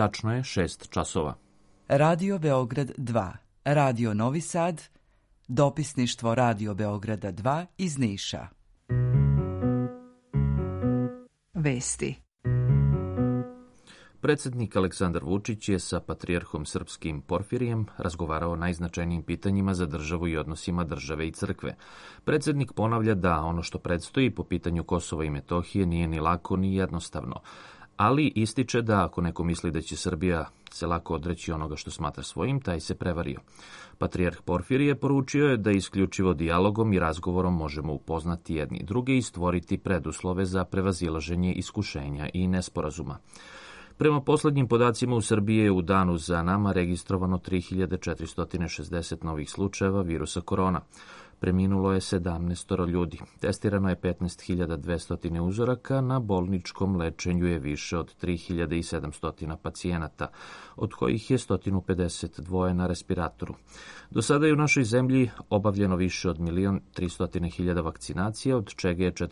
Tačno je 6 časova. Radio Beograd 2, Radio Novi Sad, dopisništvo Radio Beograda 2 iz Niša. Vesti. Predsjednik Aleksandar Vučić je sa patrijarhom srpskim Porfirijem razgovarao o najznačajnijim pitanjima za državu i odnosima države i crkve. Predsjednik ponavlja da ono što predstoji po pitanju Kosova i Metohije nije ni lako ni jednostavno, ali ističe da ako neko misli da će Srbija se lako odreći onoga što smatra svojim, taj se prevario. Patrijarh Porfirije poručio je da isključivo dijalogom i razgovorom možemo upoznati jedni druge i stvoriti preduslove za prevazilaženje iskušenja i nesporazuma. Prema poslednjim podacima u Srbiji je u danu za nama registrovano 3460 novih slučajeva virusa korona. Preminulo je 17 ljudi. Testirano je 15.200 uzoraka, na bolničkom lečenju je više od 3700 pacijenata, od kojih je 152 na respiratoru. Do sada je u našoj zemlji obavljeno više od 1.300.000 vakcinacija, od čega je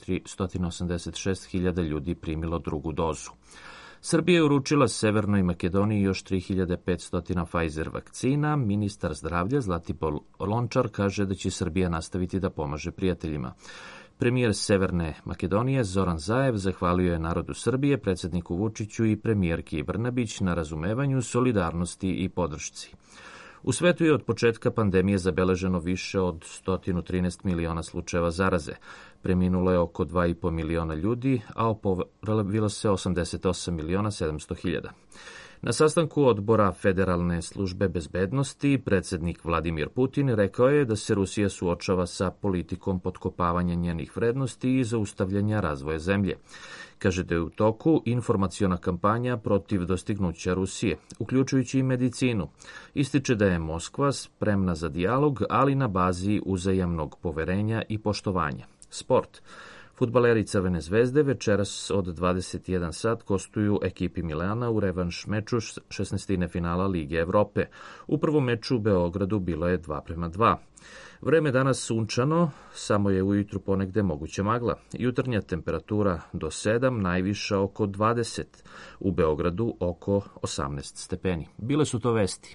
486.000 ljudi primilo drugu dozu. Srbija je uručila Severnoj Makedoniji još 3500 Pfizer vakcina. Ministar zdravlja Zlatibor Lončar kaže da će Srbija nastaviti da pomaže prijateljima. Premijer Severne Makedonije Zoran Zaev zahvalio je narodu Srbije, predsjedniku Vučiću i premijerki Brnabić na razumevanju, solidarnosti i podršci. U svetu je od početka pandemije zabeleženo više od 113 miliona slučajeva zaraze. Preminulo je oko 2,5 miliona ljudi, a oporavilo se 88.700.000. Na sastanku odbora Federalne službe bezbednosti predsjednik Vladimir Putin rekao je da se Rusija suočava sa politikom potkopavanja njenih vrednosti i zaustavljanja razvoja zemlje. Kaže da je u toku informaciona kampanja protiv dostignuća Rusije, uključujući i medicinu. Ističe da je Moskva spremna za dijalog, ali na bazi uzajamnog poverenja i poštovanja. Sport. Fudbaleri Crvene zvezde večeras od 21 sat gostuju ekipi Milana u revanš meču 16. finala Lige Evrope. U prvom meču u Beogradu bilo je 2:2. Vreme danas sunčano, samo je ujutru ponegde moguća magla. Jutarnja temperatura do 7, najviša oko 20. U Beogradu oko 18 stepeni. Bile su to vesti.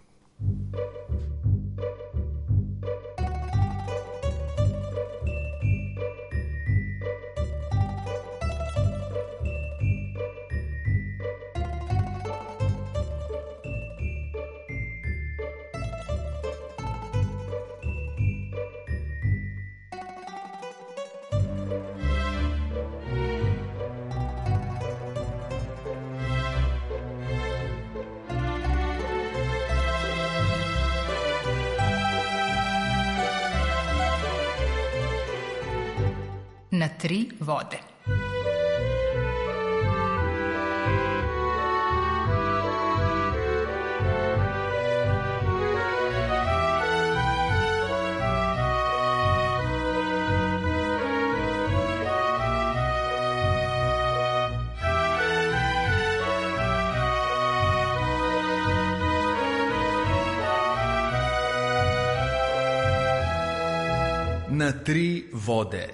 Na 3 vode. Na 3 vode.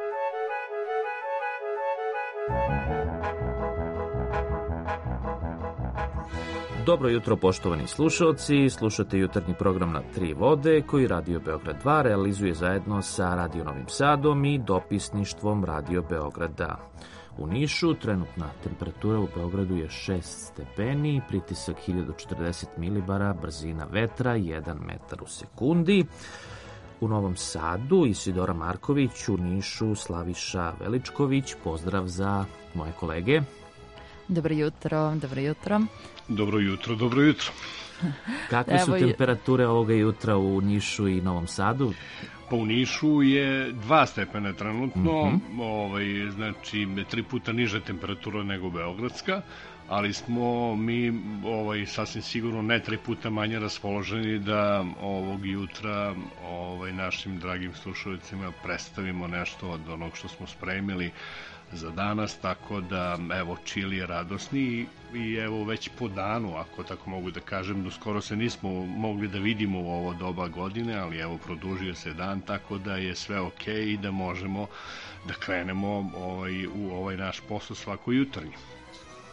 Dobro jutro, poštovani slušalci. Slušate jutarnji program Na 3 vode koji Radio Beograd 2 realizuje zajedno sa Radio Novim Sadom i dopisništvom Radio Beograda. U Nišu trenutna temperatura u Beogradu je 6 stepeni, pritisak 1040 milibara, brzina vetra 1 metar u sekundi. U Novom Sadu Isidora Marković, u Nišu Slaviša Veličković. Pozdrav za moje kolege. Dobro jutro, dobro jutro. Dobro jutro, dobro jutro. Kakve su temperature ovoga jutra u Nišu i Novom Sadu? Pa u Nišu je 2 stepena trenutno, znači 3 puta niža temperatura nego beogradska, ali smo mi sasvim sigurno ne 3 puta manje raspoloženi da ovog jutra našim dragim slušalicima predstavimo nešto od onog što smo spremili za danas, tako da evo čili je radosni i evo već po danu, ako tako mogu da kažem, do skoro se nismo mogli da vidimo u ovo doba godine, ali evo produžio se dan, tako da je sve okej i da možemo da krenemo u ovaj naš posao svako jutarnji.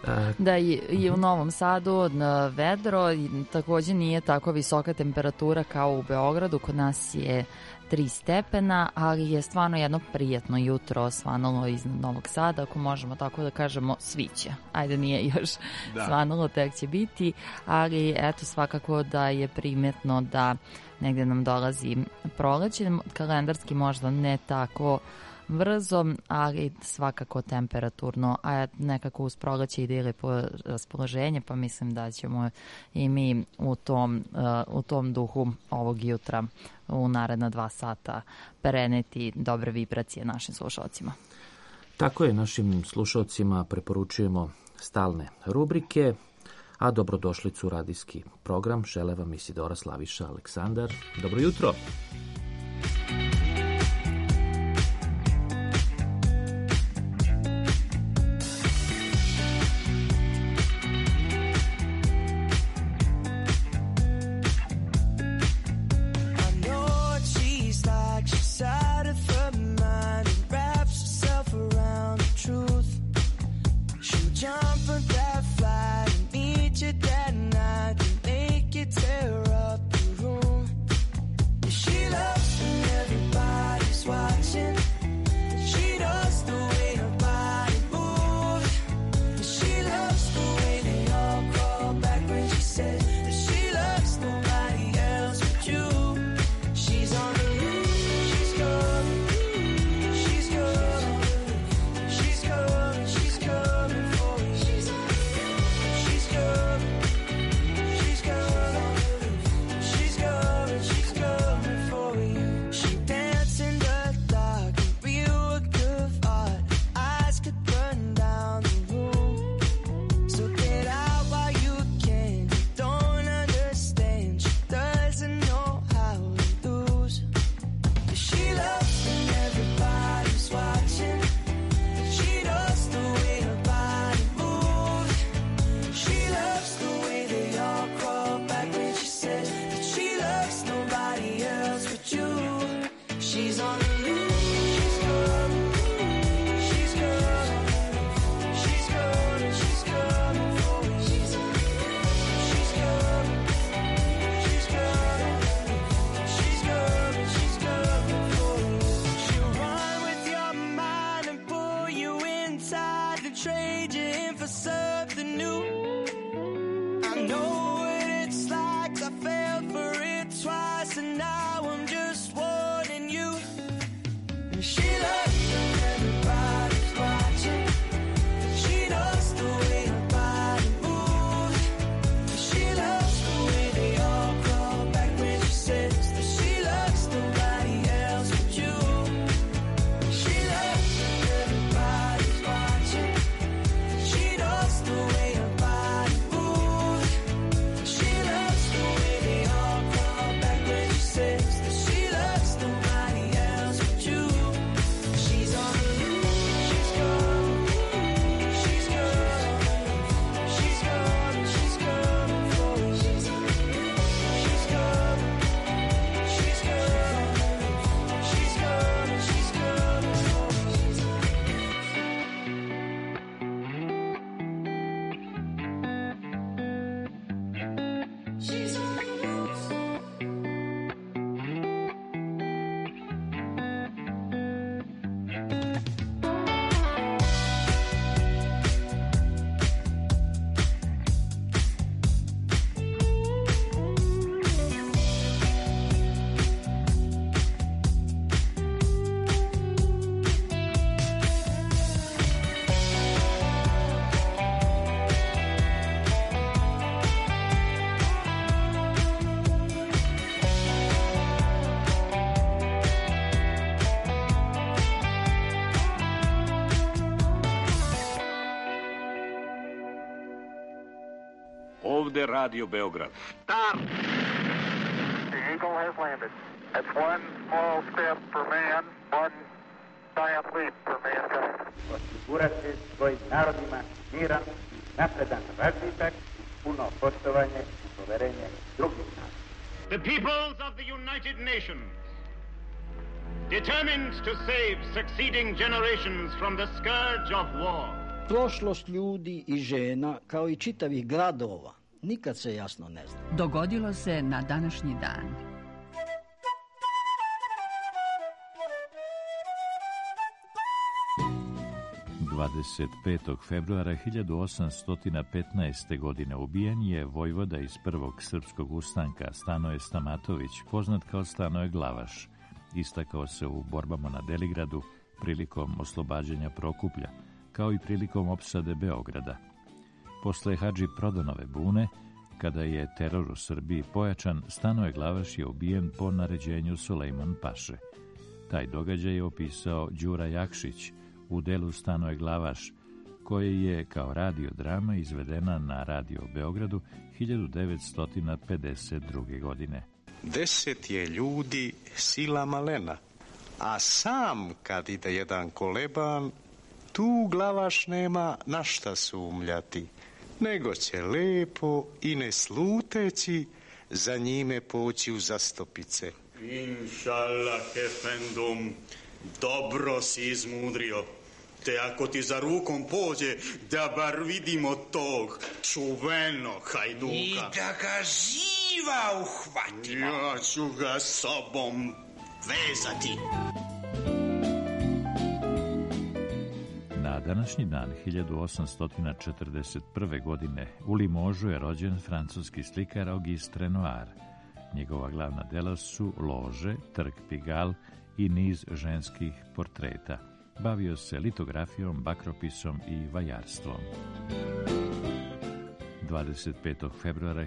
Da, i u Novom Sadu vedro, takođe nije tako visoka temperatura kao u Beogradu, kod nas je 3 stepena, ali je stvarno jedno prijatno jutro svanulo iznad Novog Sada, ako možemo tako da kažemo, sviće. Ajde, nije još svanulo, tek će biti, ali eto, svakako da je primetno da negde nam dolazi proleće, kalendarski možda ne tako brzo, ali svakako temperaturno, a nekako uz proleće ide i lepo raspoloženje, pa mislim da ćemo i mi u tom duhu ovog jutra u naredna 2 sata preneti dobre vibracije našim slušalcima. Tako je, našim slušalcima preporučujemo stalne rubrike, a dobrodošlicu u radijski program žele vam Isidora, Slaviša, Aleksandar. Dobro jutro! Ovde Radio Beograd. Stop! The Eagle has landed. That's one small step for man, one giant leap for mankind. Osigurati svojim narodima miran i napredan razvitak, puno poštovanje i poverenje drugih naroda. The peoples of the United Nations, determined to save succeeding generations from the scourge of war, Prošlost ljudi i žena, kao i čitavih gradova, nikad se jasno ne zna. Dogodilo se na današnji dan. Dvadeset 5. februara 1815. godine ubijen je vojvoda iz prvog srpskog ustanka Stanoje Stamatović, poznat kao Stanoje Glavaš. Istakao se u borbama na Deligradu prilikom oslobađanja Prokuplja, kao i prilikom opsade Beograda. Posle Hadži Prodonove bune, kada je teror u Srbiji pojačan, Stanoje Glavaš je ubijen po naređenju Sulejman Paše. Taj događaj je opisao Đura Jakšić u delu Stanoje Glavaš, koje je kao radiodrama izvedena na Radio Beogradu 1952. godine. 10 je ljudi sila malena, a sam kad ide jedan koleban, tu Glavaš nema na šta sumljati, nego će lepo i ne sluteći za njime poći u zastopice. Inšallah, efendum, dobro si izmudrio. Te ako ti za rukom pođe, da bar vidimo tog čuvenog hajduka. I da ga živa uhvatimo. Ja ću ga sobom vezati. Na današnji dan 1841. godine u Limožu je rođen francuski slikar Auguste Renoir. Njegova glavna dela su Lože, Trg Pigalle i niz ženskih portreta. Bavio se litografijom, bakropisom i vajarstvom. 25. februara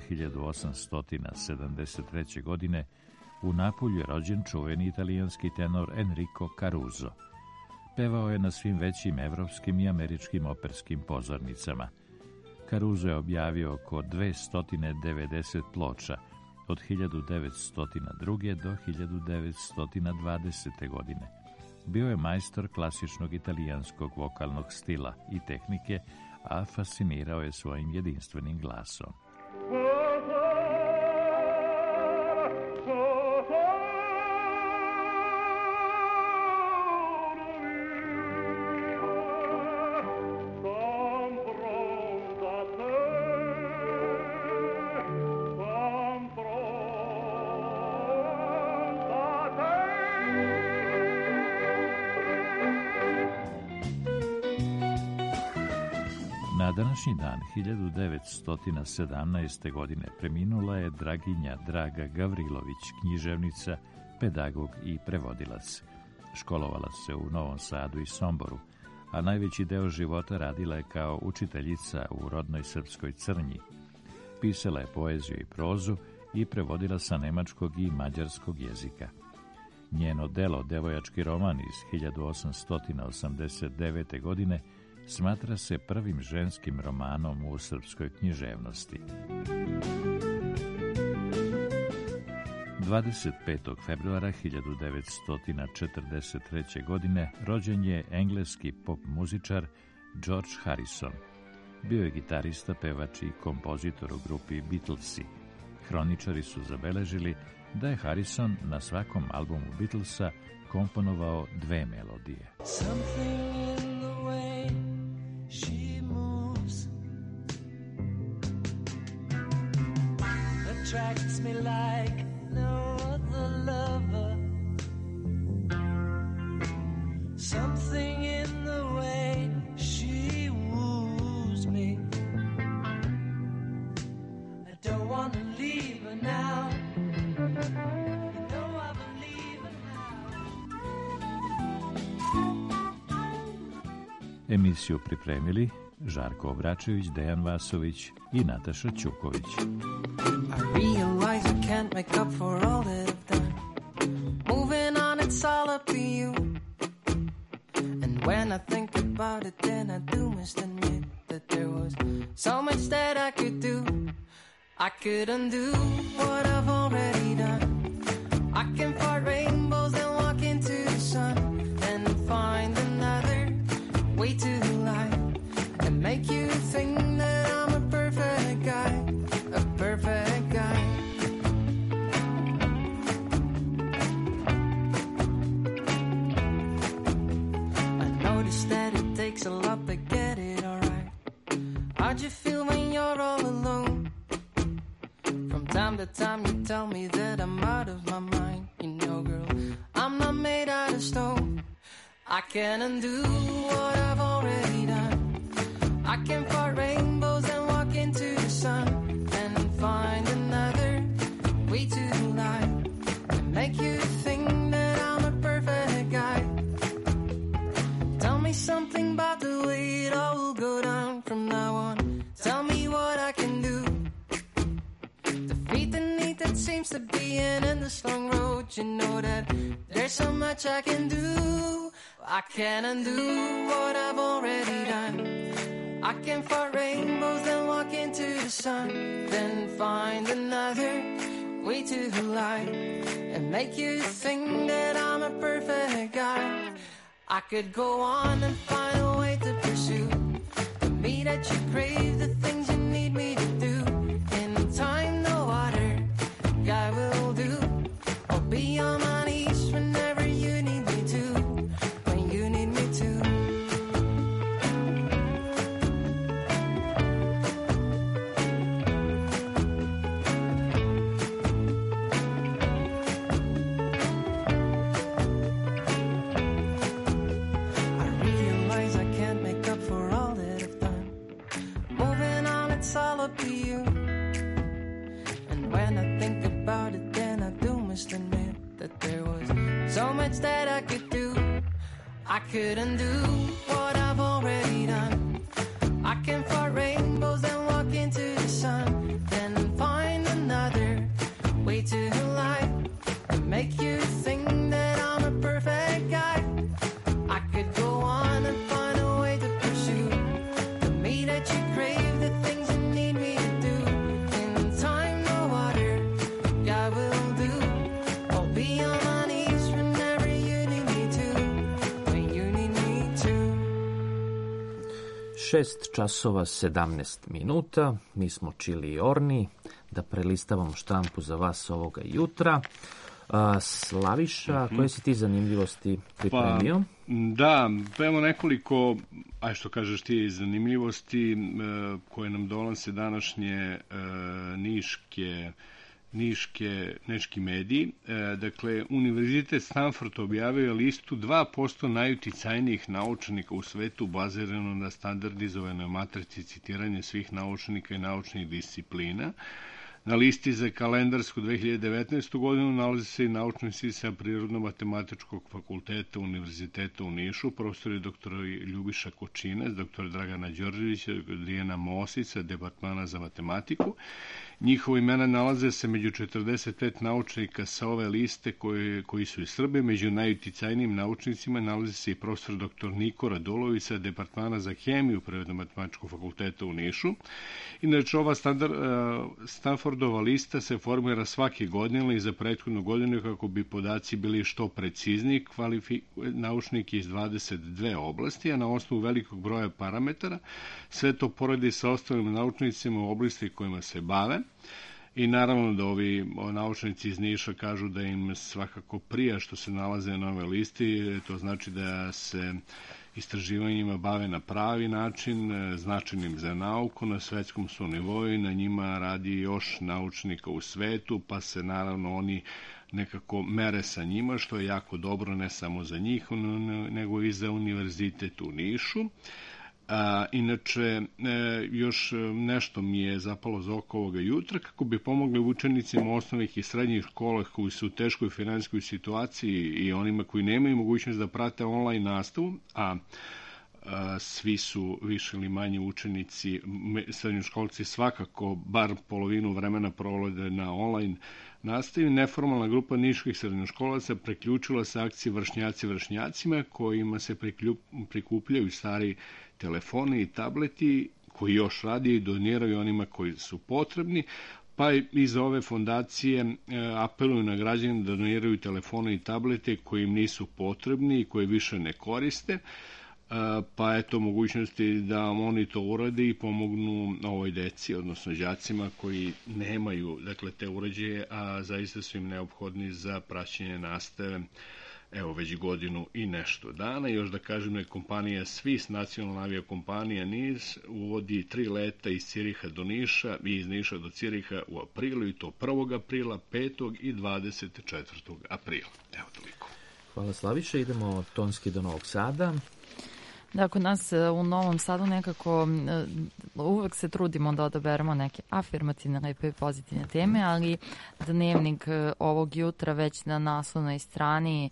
1873. godine u Napulju je rođen čuveni italijanski tenor Enrico Caruso. Pevao je na svim većim evropskim i američkim operskim pozornicama. Caruso je objavio oko 290 ploča od 1902. do 1920. godine. Bio je majstor klasičnog italijanskog vokalnog stila i tehnike, a fascinirao je svojim jedinstvenim glasom. Na današnji dan 1917. godine preminula je Draginja Draga Gavrilović, književnica, pedagog i prevodilac. Školovala se u Novom Sadu i Somboru, a najveći deo života radila je kao učiteljica u rodnoj srpskoj Crnji. Pisala je poeziju i prozu i prevodila sa nemačkog i mađarskog jezika. Njeno delo, Devojački roman iz 1889. godine, smatra se prvim ženskim romanom u srpskoj književnosti. 25. februara 1943. godine rođen je engleski pop muzičar George Harrison. Bio je gitarista, pevač i kompozitor u grupi Beatlesi. Hroničari su zabeležili da je Harrison na svakom albumu Beatlesa komponovao 2 melodije. Attracts me like no other lover. Something in the way she woos me. I don't want to leave her now. You know I believe her now. Emisiju pripremili Žarko Obračević, Dejan Vasović i Nataša Ćuković. I realize I can't make up for all that I've done. Moving on, it's all up to you. And when I think about it, then I do must admit that there was so much that I could do. I could undo what I've already done. I can part rainbows and walk into the sun and find another way to life and make you think that I'm a perfect guy. A perfect guy. I noticed that it takes a lot to get it all time to time you tell me that I'm out of my mind. You know, girl, I'm not made out of stone. I can't undo what I've already done. I can part rainbows and walk into the sun and find another way to lie and make you think that I'm a perfect guy. Tell me something about the way it all will go down from now on. Tell me what I can do. Defeat the need that seems to be an endless long road. You know that there's so much I can do. I can't undo what I've already done. I can fight rainbows and walk into the sun, then find another way to lie and make you think that I'm a perfect guy. I could go on and find a way to pursue the me that you crave, the things you need me to do. In time, no other guy will do. I'll be on my knees whenever you need me to. When you need me to. I realize I can't make up for all that I've done. Moving on, it's all up to you. And when I think about it, then I do must admit that there was so much that I could do. I could undo what I've already done. I can fight rainbows and walk into the sun, then find another way to lie and make you think that I'm a perfect guy. I could go on and find a way to pursue the me that you crave, the things you need me to do. In time, no other guy will do. I'll be on my knees whenever you need me to. When you need me to. 6 časova 17 minuta, mi smo Čili i Orni, da prelistavamo štampu za vas ovoga jutra. Slaviša, koje si ti zanimljivosti pripremio? Da, evo nekoliko, što kažeš ti, zanimljivosti koje nam donose današnje neški mediji. Dakle, Univerzitet Stanford objavio je listu 2% najuticajnijih naučnika u svetu bazirano na standardizovanoj matrici citiranja svih naučnika i naučnih disciplina. Na listi za kalendarsku 2019. godinu nalazi se i naučnici sa Prirodno-matematičkog fakulteta Univerziteta u Nišu, profesori dr. Ljubiša Kočinac, dr. Dragana Đorđevića, Dijana Mosica, Departmana za matematiku. Njihova imena nalaze se među 45 naučnika sa ove liste koji su iz Srbije. Među najuticajnijim naučnicima nalazi se i profesor dr. Niko Radulović sa Departmana za hemiju Prirodno-matematičkog fakulteta u Nišu. Inače, ova Stanfordova lista se formira svake godine i za prethodnu godinu kako bi podaci bili što precizniji, naučnike iz 22 oblasti, a na osnovu velikog broja parametara. Sve to poredi sa ostalim naučnicima u oblasti kojima se bave. I naravno da ovi naučnici iz Niša kažu da im svakako prija što se nalaze na ovoj listi. To znači da se istraživanjima bave na pravi način, značajnim za nauku, na svetskom su nivou i na njima radi još naučnika u svetu, pa se naravno oni nekako mere sa njima, što je jako dobro ne samo za njih, nego i za univerzitet u Nišu. Inače, još nešto mi je zapalo za oko ovoga jutra, kako bi pomogli učenicima osnovnih i srednjih škola koji su u teškoj finansijskoj situaciji i onima koji nemaju mogućnost da prate online nastavu, a svi su više ili manje učenici, srednjoškolci svakako bar polovinu vremena provode na online nastavi. Neformalna grupa niških srednjoškolaca preključila se akciji Vršnjaci vršnjacima, kojima se prikupljaju stari telefoni i tableti koji još radi i doniraju onima koji su potrebni, pa iz ove fondacije apeluju na građane da doniraju telefone i tablete koji im nisu potrebni i koje više ne koriste, pa eto mogućnosti da oni to urade i pomognu ovoj deci, odnosno đacima koji nemaju, dakle, te uređaje, a zaista su im neophodni za praćenje nastave evo već godinu i nešto dana. Još da kažem da je kompanija Swiss, nacionalna aviokompanija NIS, uvodi 3 leta iz Ciriha do Niša i iz Niša do Ciriha u aprilu, i to 1. aprila, 5. i 24. aprila. Evo toliko. Hvala Slaviše, idemo tonski do Novog Sada. Da, kod nas u Novom Sadu nekako uvek se trudimo da odaberemo neke afirmativne, lepe i pozitivne teme, ali Dnevnik ovog jutra već na naslovnoj strani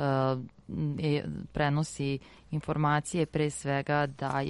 prenosi informacije pre svega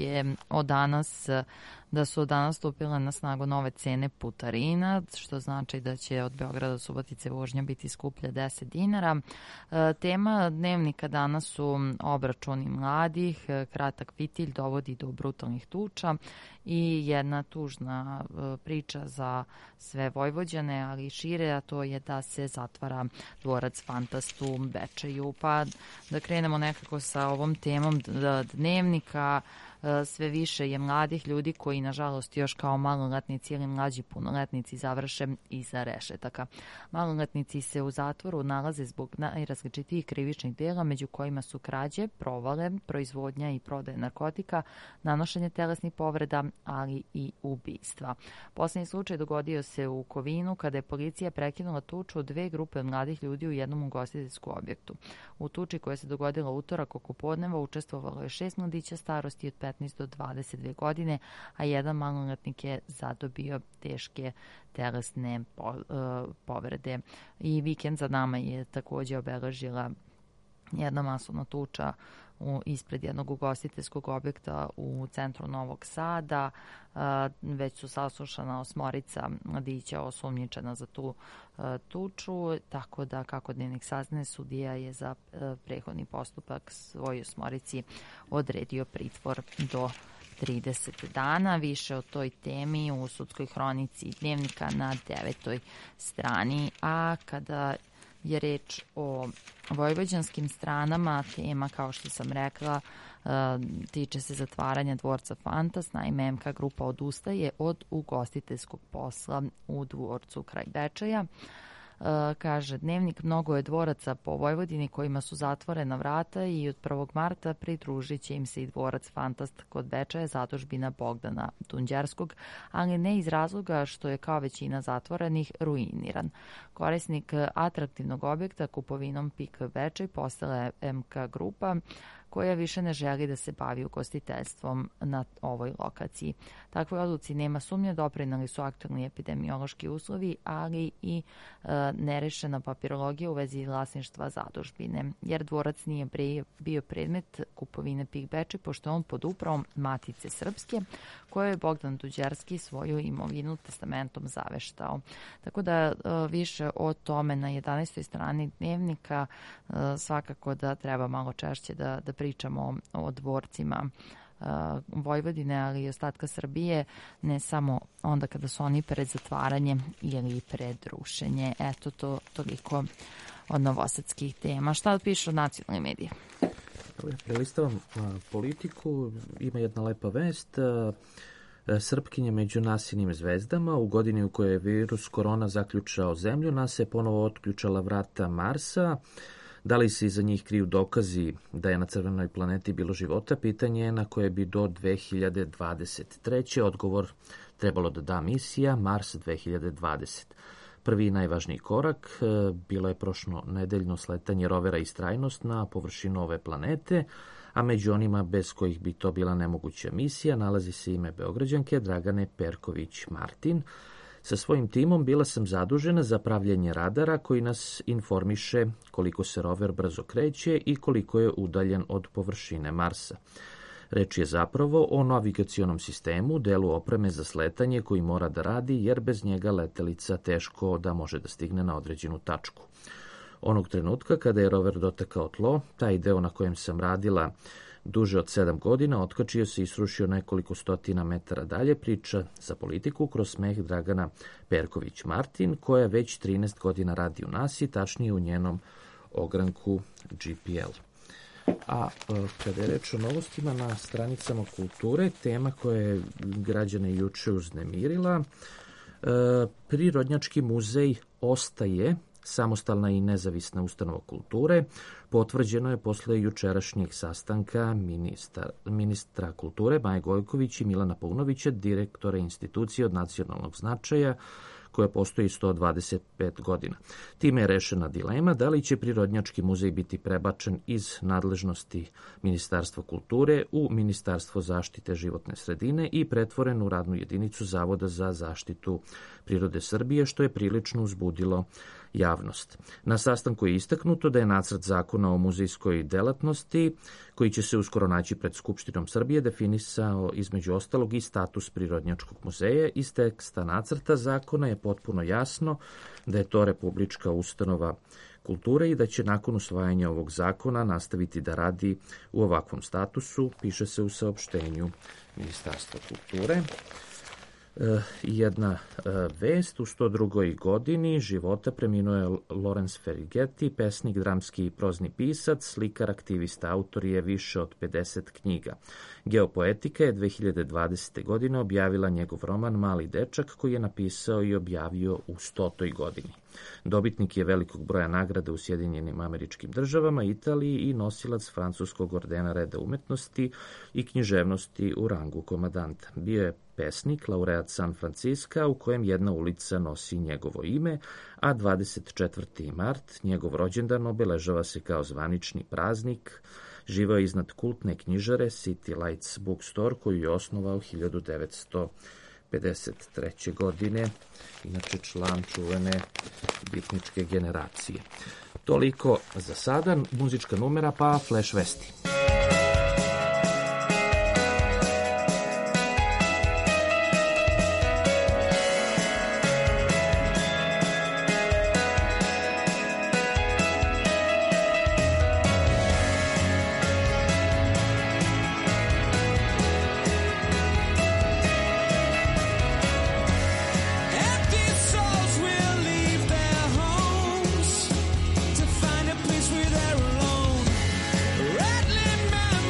da su od danas stupile na snagu nove cene putarina, što znači da će od Beograda do Subotice vožnja biti skuplja 10 dinara. Tema Dnevnika danas su obračuni mladih, kratak fitilj dovodi do brutalnih tuča i jedna tužna priča za sve Vojvođane, ali i šire, a to je da se zatvara dvorac Fantast u Bečeju. Pa da krenemo nekako sa ovom temom Dnevnika. Sve više je mladih ljudi koji, nažalost, još kao maloletnici ili mlađi punoletnici završe iza rešetaka. Maloletnici se u zatvoru nalaze zbog najrazličitijih krivičnih dela, među kojima su krađe, provale, proizvodnja i prodaje narkotika, nanošenje telesnih povreda, ali i ubistva. Poslednji slučaj dogodio se u Kovinu, kada je policija prekinula tuču od 2 grupe mladih ljudi u jednom ugostiteljskom objektu. U tuči koja se dogodila utorak oko podneva učestvovalo je 6 mladića starosti od 15 do 22 godine, a jedan maloletnik je zadobio teške telesne povrede. I vikend za nama je takođe obeležila jedna masovna tuča ispred jednog ugostiteljskog objekta u centru Novog Sada. Već su saslušana 8 mladića osumnjičena za tu tuču, tako da, kako Dnevnik saznaje, sudija je za prethodni postupak svoj 8 odredio pritvor do 30 dana. Više o toj temi u sudskoj hronici Dnevnika na 9. strani. A kada je reč o vojvođanskim stranama, tema, kao što sam rekla, tiče se zatvaranja dvorca Fantast. Naime, MK grupa odustaje od ugostiteljskog posla u dvorcu kraj Bečeja. Kaže Dnevnik, mnogo je dvoraca po Vojvodini kojima su zatvorena vrata i od 1. marta pridružit će im se i dvorac Fantast kod Bečeja, zadužbina Bogdana Dunđerskog, ali ne iz razloga što je kao većina zatvorenih ruiniran. Korisnik atraktivnog objekta kupovinom PIK Bečej postala je MK grupa, koja više ne želi da se bavi ugostiteljstvom na ovoj lokaciji. Takvoj odluci nema sumnje, doprineli su aktualni epidemiološki uslovi, ali i nerešena papirologija u vezi vlasništva zadužbine, jer dvorac nije bio predmet kupovine PIK Bečej, pošto je on pod upravom Matice Srpske, koje je Bogdan Dunđerski svoju imovinu testamentom zaveštao. Tako da više o tome na 11. strani Dnevnika. Svakako da treba malo češće da pričamo o dvorcima Vojvodine, ali i ostatka Srbije, ne samo onda kada su oni pred zatvaranjem ili pred rušenje. Eto, to toliko od novosadskih tema. Šta piše od nacionalnih medija? Prelistavam Politiku, ima jedna lepa vest. Srpkinje među nasilnim zvezdama. U godini u kojoj je virus korona zaključao zemlju, nas je ponovo otključala vrata Marsa. Da li se iza njih kriju dokazi da je na crvenoj planeti bilo života? Pitanje je na koje bi do 2023. odgovor trebalo da da misija Mars 2020. Prvi i najvažniji korak bilo je prošlo nedeljno sletanje rovera Istrajnost na površinu ove planete, a među onima bez kojih bi to bila nemoguća misija nalazi se ime Beograđanke Dragane Perković-Martin. Sa svojim timom bila sam zadužena za pravljenje radara koji nas informiše koliko se rover brzo kreće i koliko je udaljen od površine Marsa. Reč je zapravo o navigacionom sistemu, delu opreme za sletanje koji mora da radi, jer bez njega letelica teško da može da stigne na određenu tačku. Onog trenutka kada je rover dotakao tlo, taj deo na kojem sam radila duže od 7 godina, otkačio se i srušio nekoliko stotina metara dalje, priča za Politiku kroz smeh Dragana Perković-Martin, koja već 13 godina radi u NASA, tačnije u njenom ogranku GPL. A kada je reč o novostima na stranicama kulture, tema koja je građane juče uznemirila, Prirodnjački muzej ostaje samostalna i nezavisna ustanova kulture, potvrđeno je posle jučerašnjeg sastanka ministra kulture Maje Gojković i Milana Paunovića, direktora institucije od nacionalnog značaja, koja postoji 125 godina. Time je rešena dilema da li će Prirodnjački muzej biti prebačen iz nadležnosti Ministarstva kulture u Ministarstvo zaštite životne sredine i pretvoren u radnu jedinicu Zavoda za zaštitu prirode Srbije, što je prilično uzbudilo javnost. Na sastanku je istaknuto da je nacrt zakona o muzejskoj delatnosti, koji će se uskoro naći pred Skupštinom Srbije, definisao između ostalog i status Prirodnjačkog muzeja. Iz teksta nacrta zakona je potpuno jasno da je to republička ustanova kulture i da će nakon usvajanja ovog zakona nastaviti da radi u ovakvom statusu, piše se u saopštenju Ministarstva kulture. Jedna vest: u 102. godini života preminuo je Lorenz Ferlinghetti, pesnik, dramski i prozni pisac, slikar, aktivista, autor je više od 50 knjiga. Geopoetika je 2020. godine objavila njegov roman Mali dečak, koji je napisao i objavio u 100. godini. Dobitnik je velikog broja nagrada u Sjedinjenim Američkim Državama, Italiji i nosilac francuskog ordena Reda umetnosti i književnosti u rangu komadanta. Bio je pesnik, laureat San Franciska, u kojem jedna ulica nosi njegovo ime, a 24. mart, njegov rođendan, obeležava se kao zvanični praznik. Živeo je iznad kultne knjižare City Lights Bookstore, koju je osnovao 1953. godine, inače član čuvene bitničke generacije. Toliko za sada, muzička numera pa flash vesti. Rattling man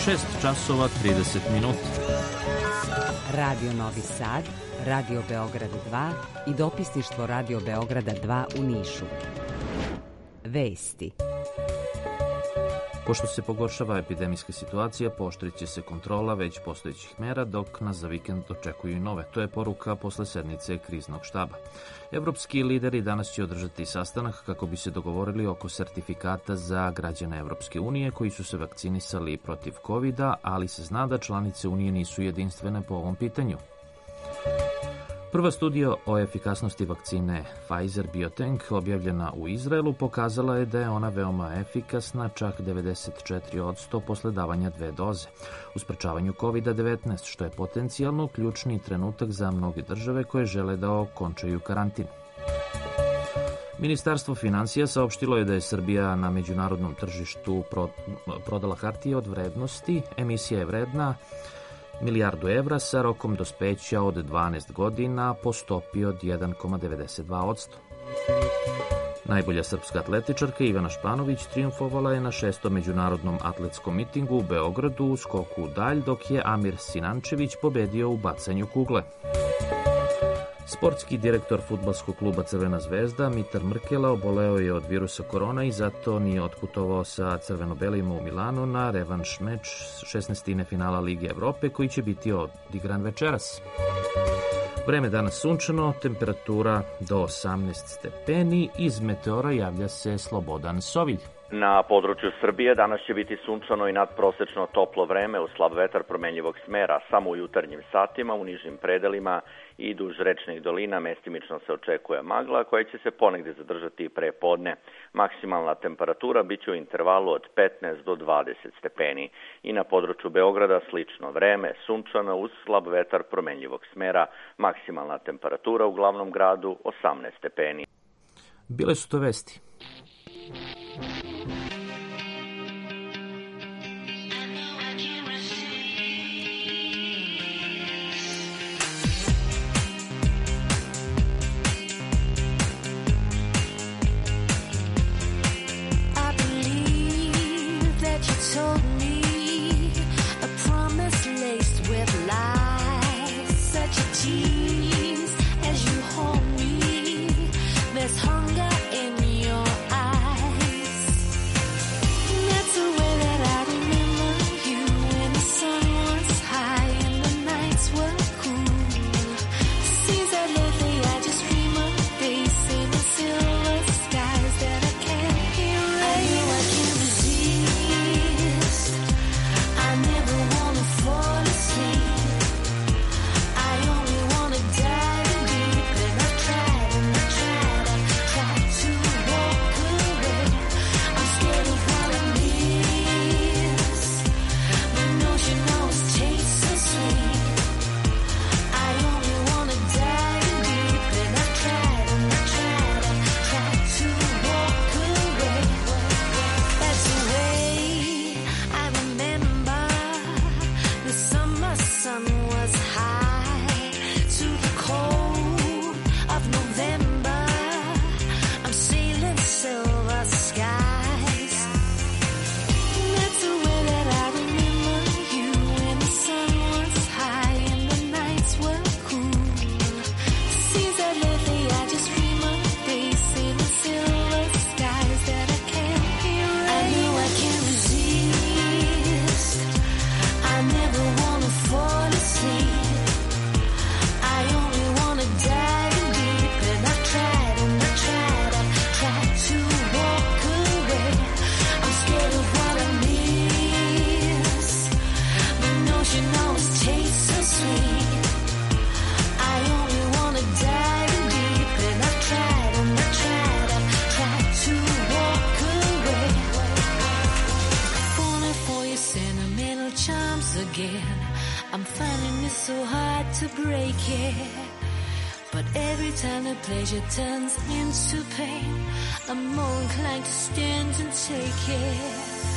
6 časova 30 minuta. Radio Novi Sad, Radio Beograd 2 i dopisništvo Radio Beograda 2 u Nišu. Vesti. Pošto se pogoršava epidemijska situacija, pooštrit će se kontrola već postojećih mera, dok nas za vikend očekuju i nove. To je poruka posle sednice kriznog štaba. Evropski lideri danas će održati sastanak kako bi se dogovorili oko sertifikata za građane Evropske unije koji su se vakcinisali protiv COVID-a, ali se zna da članice Unije nisu jedinstvene po ovom pitanju. Prva studija o efikasnosti vakcine Pfizer-BioNTech objavljena u Izraelu pokazala je da je ona veoma efikasna, čak 94% posle davanja 2 doze, u sprečavanju COVID-19, što je potencijalno ključni trenutak za mnoge države koje žele da okončaju karantin. Ministarstvo finansija saopštilo je da je Srbija na međunarodnom tržištu prodala hartije od vrednosti. Emisija je vredna milijardu evra sa rokom dospeća od 12 godina po stopi od 1,92%. Najbolja srpska atletičarka Ivana Španović trijumfovala je na 6. međunarodnom atletskom mitingu u Beogradu u skoku u dalj, dok je Amir Sinančević pobedio u bacanju kugle. Sportski direktor fudbalskog kluba Crvena zvezda Mitar Mrkela oboleo je od virusa korona i zato nije otputovao sa crveno-belima u Milanu na revanš meč 16. finala Lige Evrope koji će biti odigran večeras. Vreme danas sunčano, temperatura do 18 stepeni, iz Meteora javlja se Slobodan Sovilj. Na području Srbije danas će biti sunčano i nadprosečno toplo vreme uz slab vetar promenljivog smera. Samo u jutarnjim satima, u nižim predelima i duž rečnih dolina mestimično se očekuje magla koja će se ponegde zadržati i pre podne. Maksimalna temperatura biće u intervalu od 15 do 20 stepeni. I na području Beograda slično vreme, sunčano uz slab vetar promenljivog smera. Maksimalna temperatura u glavnom gradu 18 stepeni. Bile su to vesti. I'm finding it so hard to break it, but every time the pleasure turns into pain, I'm more inclined to stand and take it.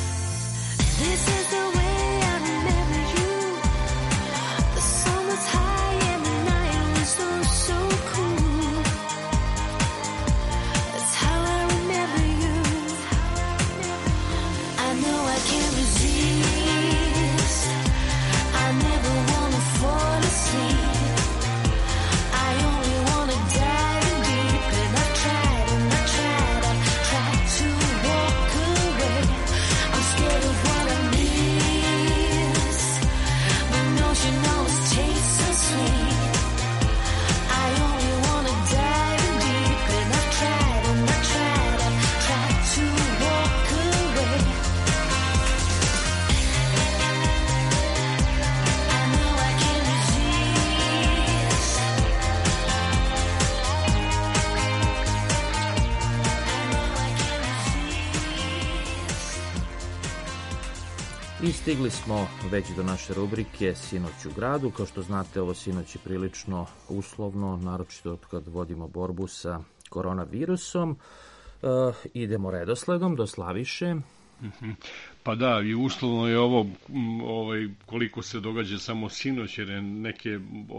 This is the way I remember you. The sun was high and the night was so cool. That's how I remember you. I know I can't resist. I stigli smo već do naše rubrike Sinoć u gradu. Kao što znate, ovo sinoć je prilično uslovno, naročito kad vodimo borbu sa koronavirusom. Idemo redosledom do Slaviše. Pa da, i uslovno je ovo koliko se događa samo sinoć, jer je neke,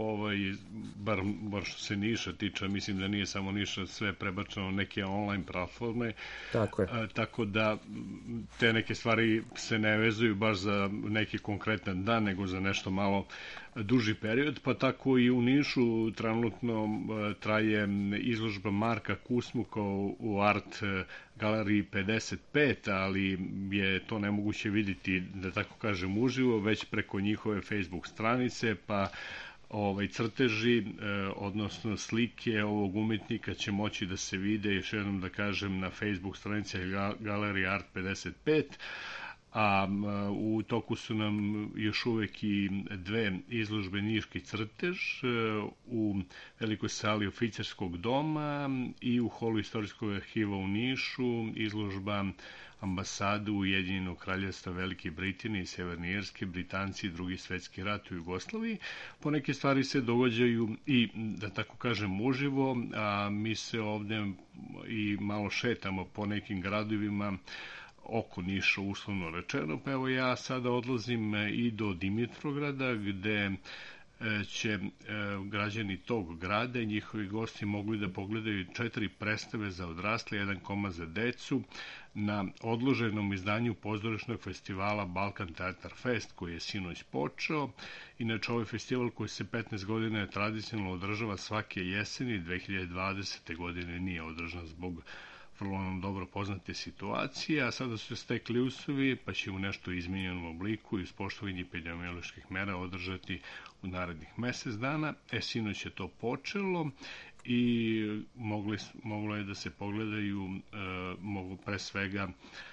bar što se Niša tiče, mislim da nije samo Niša, sve prebačeno neke online platforme. Tako je. Tako da te neke stvari se ne vezuju baš za neki konkretan dan, nego za nešto malo duži period, pa tako i u Nišu trenutno traje izložba Marka Kusmuka u Art galeriji 55, ali je to nemoguće vidjeti, da tako kažem, uživo, već preko njihove Facebook stranice, pa crteži, odnosno slike ovog umetnika će moći da se vide, još jednom da kažem, na Facebook stranici galerije Art 55, a u toku su nam još uvek i dve izložbe Niški crtež u velikoj sali Oficirskog doma i u holu Istorijskog arhiva u Nišu izložba ambasade Ujedinjenog kraljevstva Velike Britanije i Severne Irske, Britanci i Drugi svetski rat u Jugoslaviji. Poneke stvari se događaju i, da tako kažem, uživo, a mi se ovde i malo šetamo po nekim gradovima oko Niša, uslovno rečeno, pa evo ja sada odlazim i do Dimitrovgrada, gde će građani tog grada i njihovi gosti mogli da pogledaju 4 predstave za odrasle, 1 komad za decu, na odloženom izdanju pozorišnog festivala Balkan Teatar Fest, koji je sinoć počeo. Inače, ovaj festival koji se 15 godina tradicionalno održava svake jeseni, 2020. godine nije održan zbog vrlo nam dobro poznate situacije, a sada su se stekli uslovi, pa će u nešto izmenjenom obliku i uz poštovanje epidemioloških mera održati u narednih mesec dana. Sinoć je to počelo i moglo je da se pogledaju, mogu pre svega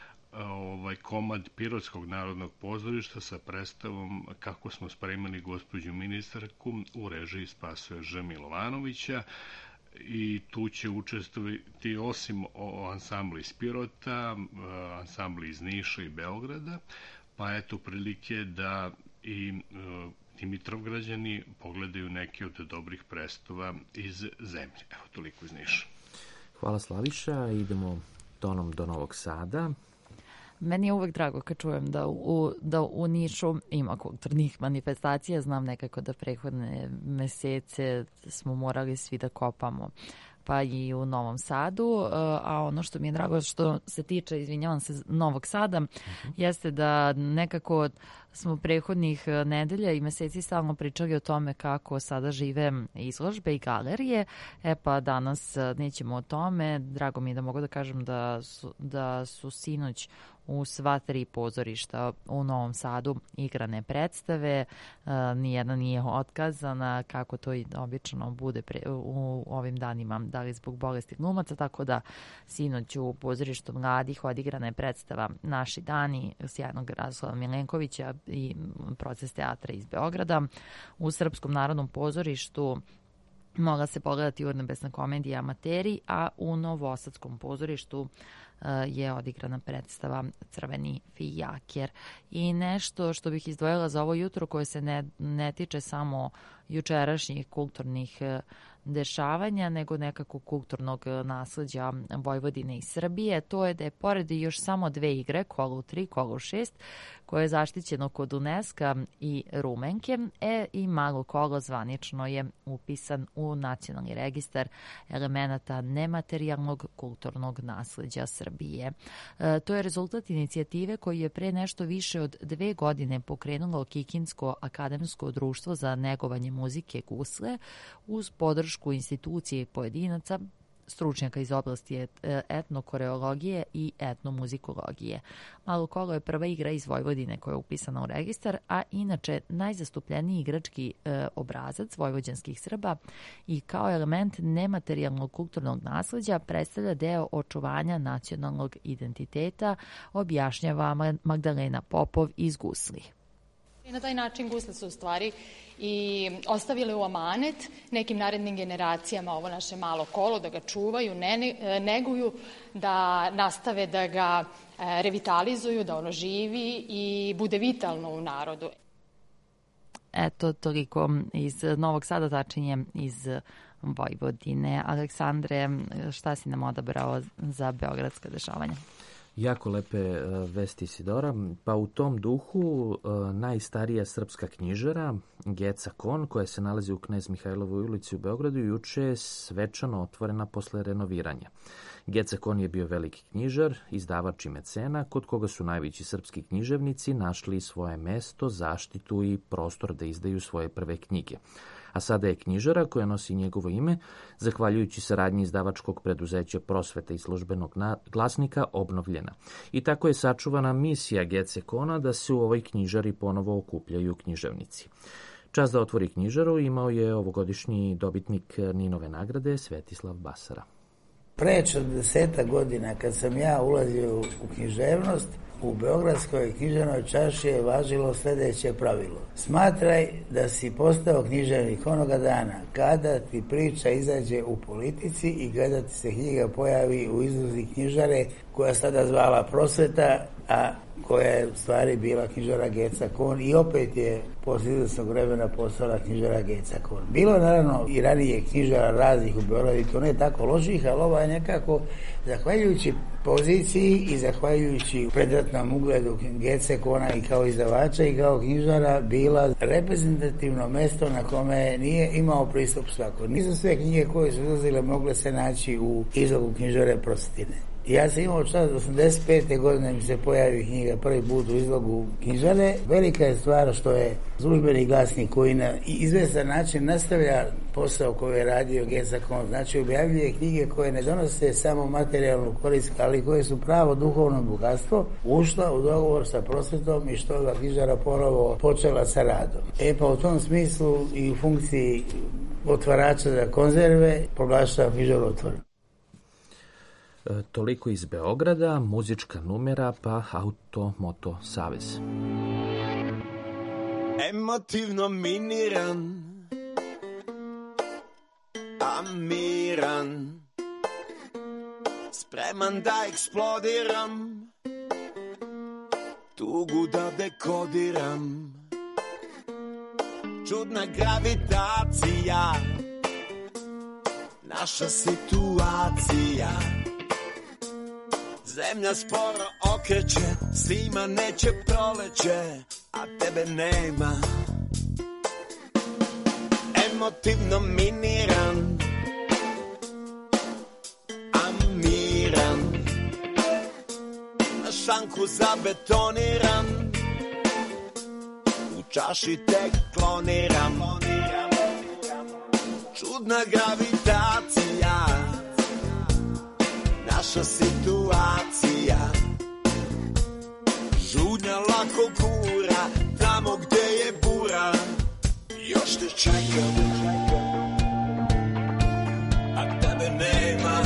komad Pirotskog narodnog pozorišta sa predstavom Kako smo spremali gospođu ministarku u režiji Spasoja Ž. Milovanovića. I tu će učestvovati osim ansambla iz Pirota, ansambli iz Niša i Beograda, pa eto prilike da i Dimitrovgrađani pogledaju neke od dobrih predstava iz zemlje. Evo, toliko iz Niša. Hvala Slaviša, idemo tonom do Novog Sada. Meni je uvek drago kad čujem da u Nišu ima kulturnih manifestacija. Znam nekako da prethodne mesece smo morali svi da kopamo, pa i u Novom Sadu, a ono što mi je drago što se tiče, izvinjavam se, Novog Sada, jeste da nekako smo prethodnih nedelja i meseci stalno pričali o tome kako sada žive izložbe i galerije. Pa danas nećemo o tome. Drago mi je da mogu da kažem da su sinoć u sva 3 pozorišta u Novom Sadu igrane predstave. Nijedna nije otkazana, kako to i obično bude u ovim danima, da li zbog bolesti glumaca, tako da sinoć u pozorištu mladih odigrana je predstava Naši dani sjajnog Radoslava Milenkovića i Proces teatra iz Beograda. U Srpskom narodnom pozorištu mogla se pogledati Urnebesna komedija Amateri, a u Novosadskom pozorištu je odigrana predstava Crveni fijaker. I nešto što bih izdvojila za ovo jutro, koje se ne tiče samo jučerašnjih kulturnih dešavanja, nego nekako kulturnog nasleđa Vojvodine i Srbije, to je da je pored još samo 2 igre, kolo 3, kolo 6, koje je zaštićeno kod UNESCO i Rumenke, i malo kolo zvanično je upisan u Nacionalni registar elemenata nematerijalnog kulturnog nasleđa Srbije. To je rezultat inicijative koju je pre nešto više od 2 godine pokrenulo Kikinsko akademsko društvo za negovanje muzike Gusle uz podršku institucije i pojedinaca, stručnjaka iz oblasti etnokoreologije i etnomuzikologije. Malo kolo je prva igra iz Vojvodine koja je upisana u registar, a inače najzastupljeniji igrački obrazac vojvođanskih Srba i kao element nematerijalnog kulturnog nasleđa predstavlja deo očuvanja nacionalnog identiteta, objašnjava Magdalena Popov iz Gusli. I na taj način Gusle su u stvari i ostavile u amanet nekim narednim generacijama ovo naše malo kolo, da ga čuvaju, neguju, da nastave da ga revitalizuju, da ono živi i bude vitalno u narodu. Eto, toliko iz Novog Sada, tačnije iz Vojvodine. Aleksandre, šta si nam odabrao za beogradska dešavanja? Jako lepe vesti, Isidora. Pa u tom duhu najstarija srpska knjižara, Geca Kon, koja se nalazi u Knez Mihajlovoj ulici u Beogradu, juče je svečano otvorena posle renoviranja. Geca Kon je bio veliki knjižar, izdavač i mecena, kod koga su najveći srpski književnici našli svoje mesto, zaštitu i prostor da izdaju svoje prve knjige. A sada je knjižara koja nosi njegovo ime, zahvaljujući saradnji izdavačkog preduzeća Prosveta i službenog glasnika, obnovljena. I tako je sačuvana misija Gece Kona da se u ovoj knjižari ponovo okupljaju književnici. Čast da otvori knjižaru imao je ovogodišnji dobitnik Ninove nagrade Svetislav Basara. Pre 40 godina kad sam ja ulazio u književnost, u Beogradskoj književnoj čaši je važilo sljedeće pravilo. Smatraj da si postao književnik onoga dana kada ti priča izađe u Politici i kada ti se knjiga pojavi u izlozi knjižare koja se tada zvala Prosveta, a koja je u stvari bila knjižara Geca Kon i opet je posle izvesnog vremena postala knjižara Geca Kon. Bilo je naravno i ranije knjižara raznih u Beogradu i to ne tako loših, ali ova je nekako, zahvaljujući poziciji i zahvaljujući predratnom ugledu Gece Kona i kao izdavača i kao knjižara, bila reprezentativno mesto na kome nije imao pristup svako. Nisu sve knjige koje su izlazile mogle se naći u izlogu knjižare Prosvetine. Ja sam imao čast 85. godine mi se pojavi knjiga prvi put u izlogu knjižare. Velika je stvar što je službeni glasnik koji na izvestan način nastavlja posao koji je radio Geca Kon. Znači objavljuje knjige koje ne donose samo materijalnu korist, ali koje su pravo duhovno bogatstvo, ušla u dogovor sa Prosvetom i što ga knjižara ponovo počela sa radom. Pa u tom smislu i u funkciji otvarača za konzerve proglašava knjižaru otvorenu. Toliko iz Beograda, muzička numera pa Auto-Moto Savez. Emotivno miniran, a miran, spreman da eksplodiram, tugu da dekodiram, čudna gravitacija, naša situacija. Zemlja sporo okreće, svima neće proleće, a tebe nema. Emotivno miniran, a miran, na šanku zabetoniran, u čaši tek kloniram. Čudna gravitacija, naša situacija, žudnja lako gura, tamo gde je bura, još te čekam, a tebe nema.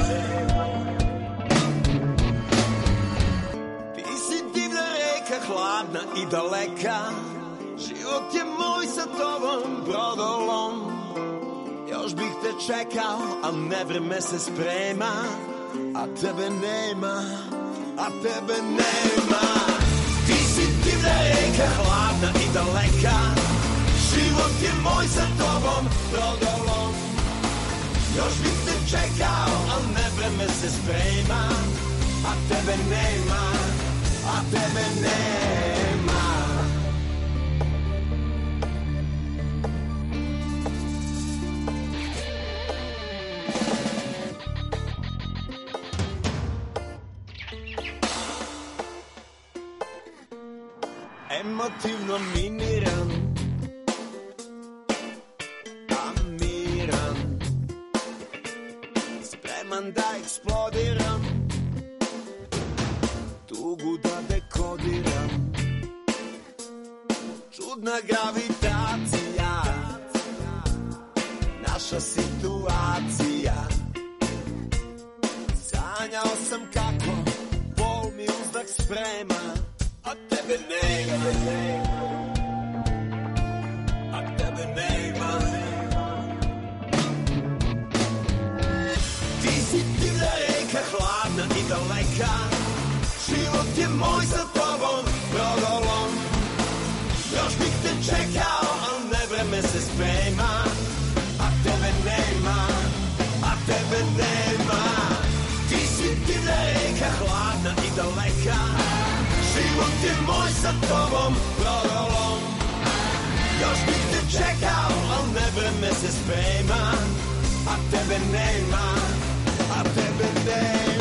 Ti si divna reka, hladna i daleka, život je moj sa tobom brodolom, još bih te čekao, a nevreme se sprema, a tebe nema, a tebe nema. Ti si divna reka, hladna i daleka, život je moj sa tobom brodolom, još bih te čekao, a nevreme se sprema, a tebe nema, a tebe nema. Emotivno miniran, a miran, spreman da eksplodiram, tugu da dekodiram, čudna gravitacija, naša situacija. Sanjao sam kako bol mi uzdak sprema, a tebe nema, a tebe nema. Ti si divna reka, hladna i daleka, život je moj sa tobom prodolom. Još bih te čekao, al ne vreme se sprema, a tebe nema, a tebe nema. Ti si divna reka, hladna i daleka, život je moj sa tobom prodolom. Još bih te čekao, al ne vreme se sprema, a tebe nema, a tebe nema.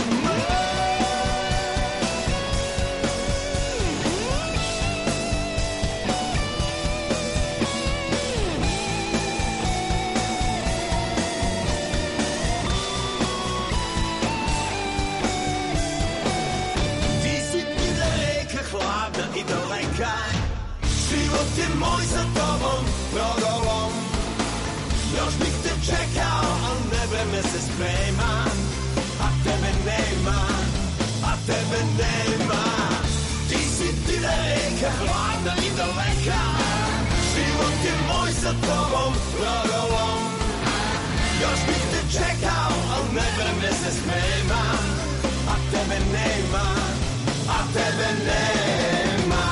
Život je moj sa tobom prodolom. Još bih te čekao, al ne vreme se sprema, a tebe nema, a tebe nema. Ti si divna reka, hladna i daleka, život je moj sa tobom prodolom. Još bih te čekao, al ne vreme se sprema, a tebe nema, a tebe nema.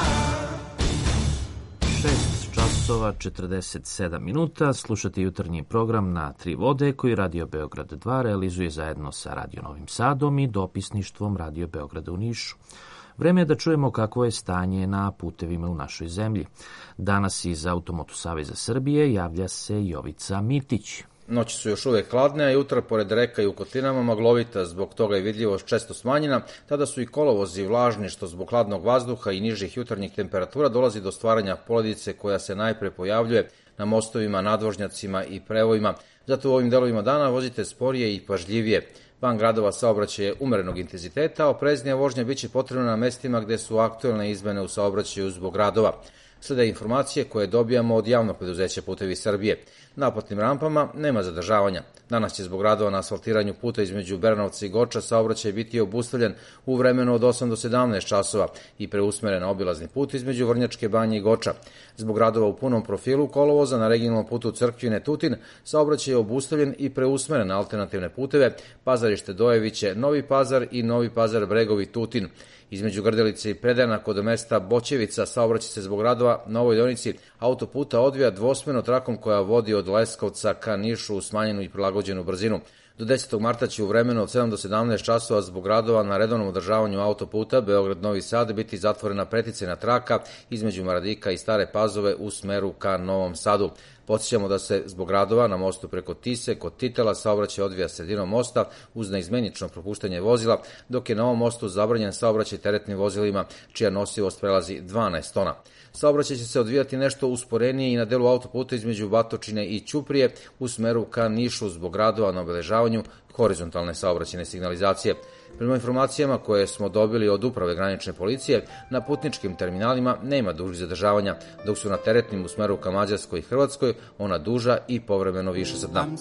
6:47 minuta, slušate jutarnji program na Tri vode koji Radio Beograd 2 realizuje zajedno sa Radio Novim Sadom i dopisništvom Radio Beograda u Nišu. Vreme je da čujemo kakvo je stanje na putevima u našoj zemlji. Danas iz Automoto Saveza Srbije javlja se Jovica Mitić. Noći su još uvek hladne, a jutra pored reka i u kotlinama maglovita, zbog toga je vidljivost često smanjena, tada su i kolovozi vlažni, što zbog hladnog vazduha i nižih jutarnjih temperatura dolazi do stvaranja poledice koja se najpre pojavljuje na mostovima, nadvožnjacima i prevojima. Zato u ovim delovima dana vozite sporije i pažljivije. Van gradova saobraćaj je umerenog intenziteta, a opreznija vožnja biće potrebna na mestima gde su aktuelne izmene u saobraćaju zbog gradova. Slede informacije koje dobijamo od javnog preduzeća Putevi Srbije. Na platnim rampama nema zadržavanja. Danas će zbog radova na asfaltiranju puta između Beranovca i Goča saobraćaj biti obustavljen u vremenu od 8 do 17 časova i preusmeren na obilazni put između Vrnjačke Banje i Goča. Zbog radova u punom profilu kolovoza na regionalnom putu Crkvine-Tutin saobraćaj je obustavljen i preusmeren na alternativne puteve Pazarište Dojeviće, Novi Pazar i Novi Pazar Bregovi-Tutin. Između Grdelice i Predajna kod mesta Boćevica saobraćaj se zbog radova na ovoj deonici autoputa odvija dvosmerno trakom koja vodi od Leskovca ka Nišu u smanjenu i prilagođenu brzinu. Do 10. marta će u vremenu od 7 do 17 časova zbog radova na redovnom održavanju autoputa Beograd-Novi Sad biti zatvorena preticajna traka između Maradika i Stare Pazove u smeru ka Novom Sadu. Podsjećamo da se zbog radova na mostu preko Tise kod Titela saobraćaj odvija sredinom mosta uz neizmenično propuštanje vozila, dok je na ovom mostu zabranjen saobraćaj teretnim vozilima čija nosivost prelazi 12 tona. Saobraćaj će se odvijati nešto usporenije i na delu autoputa između Batočine i Ćuprije u smeru ka Nišu zbog radova na obeležavanju horizontalne saobraćajne signalizacije. Prema informacijama koje smo dobili od Uprave granične policije, na putničkim terminalima nema dužih zadržavanja, dok su na teretnim u smeru ka Mađarskoj i Hrvatskoj ona duža i povremeno više sa dna.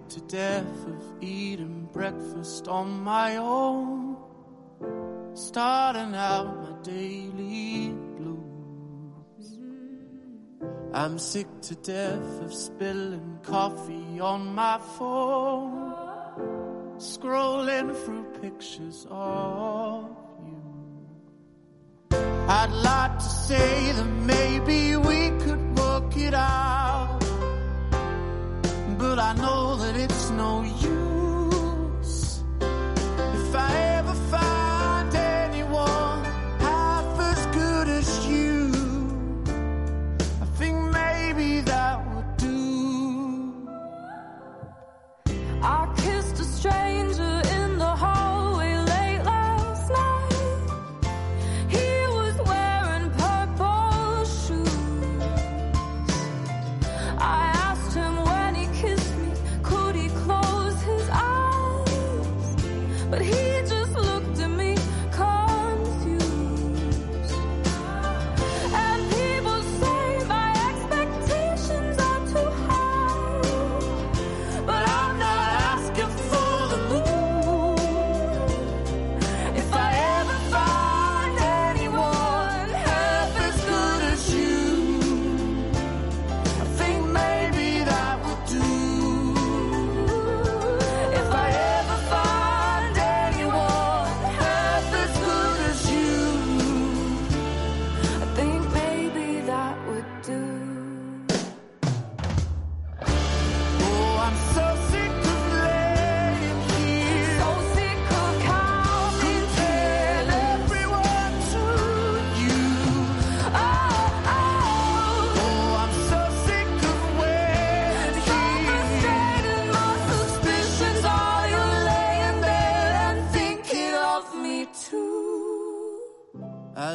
I'm sick to death of spilling coffee on my phone, scrolling through pictures of you. I'd like to say that maybe we could work it out, but I know that it's no use. If I ever find anyone half as good as you, that would do. I kissed a stranger in the hallway late last night. He was wearing purple shoes. I asked him when he kissed me, could he close his eyes? But he just looked at me confused. And people say my expectations are too high, but I'm not asking for the moon. If I ever find anyone half as good as you, I think maybe that would do. If I ever find anyone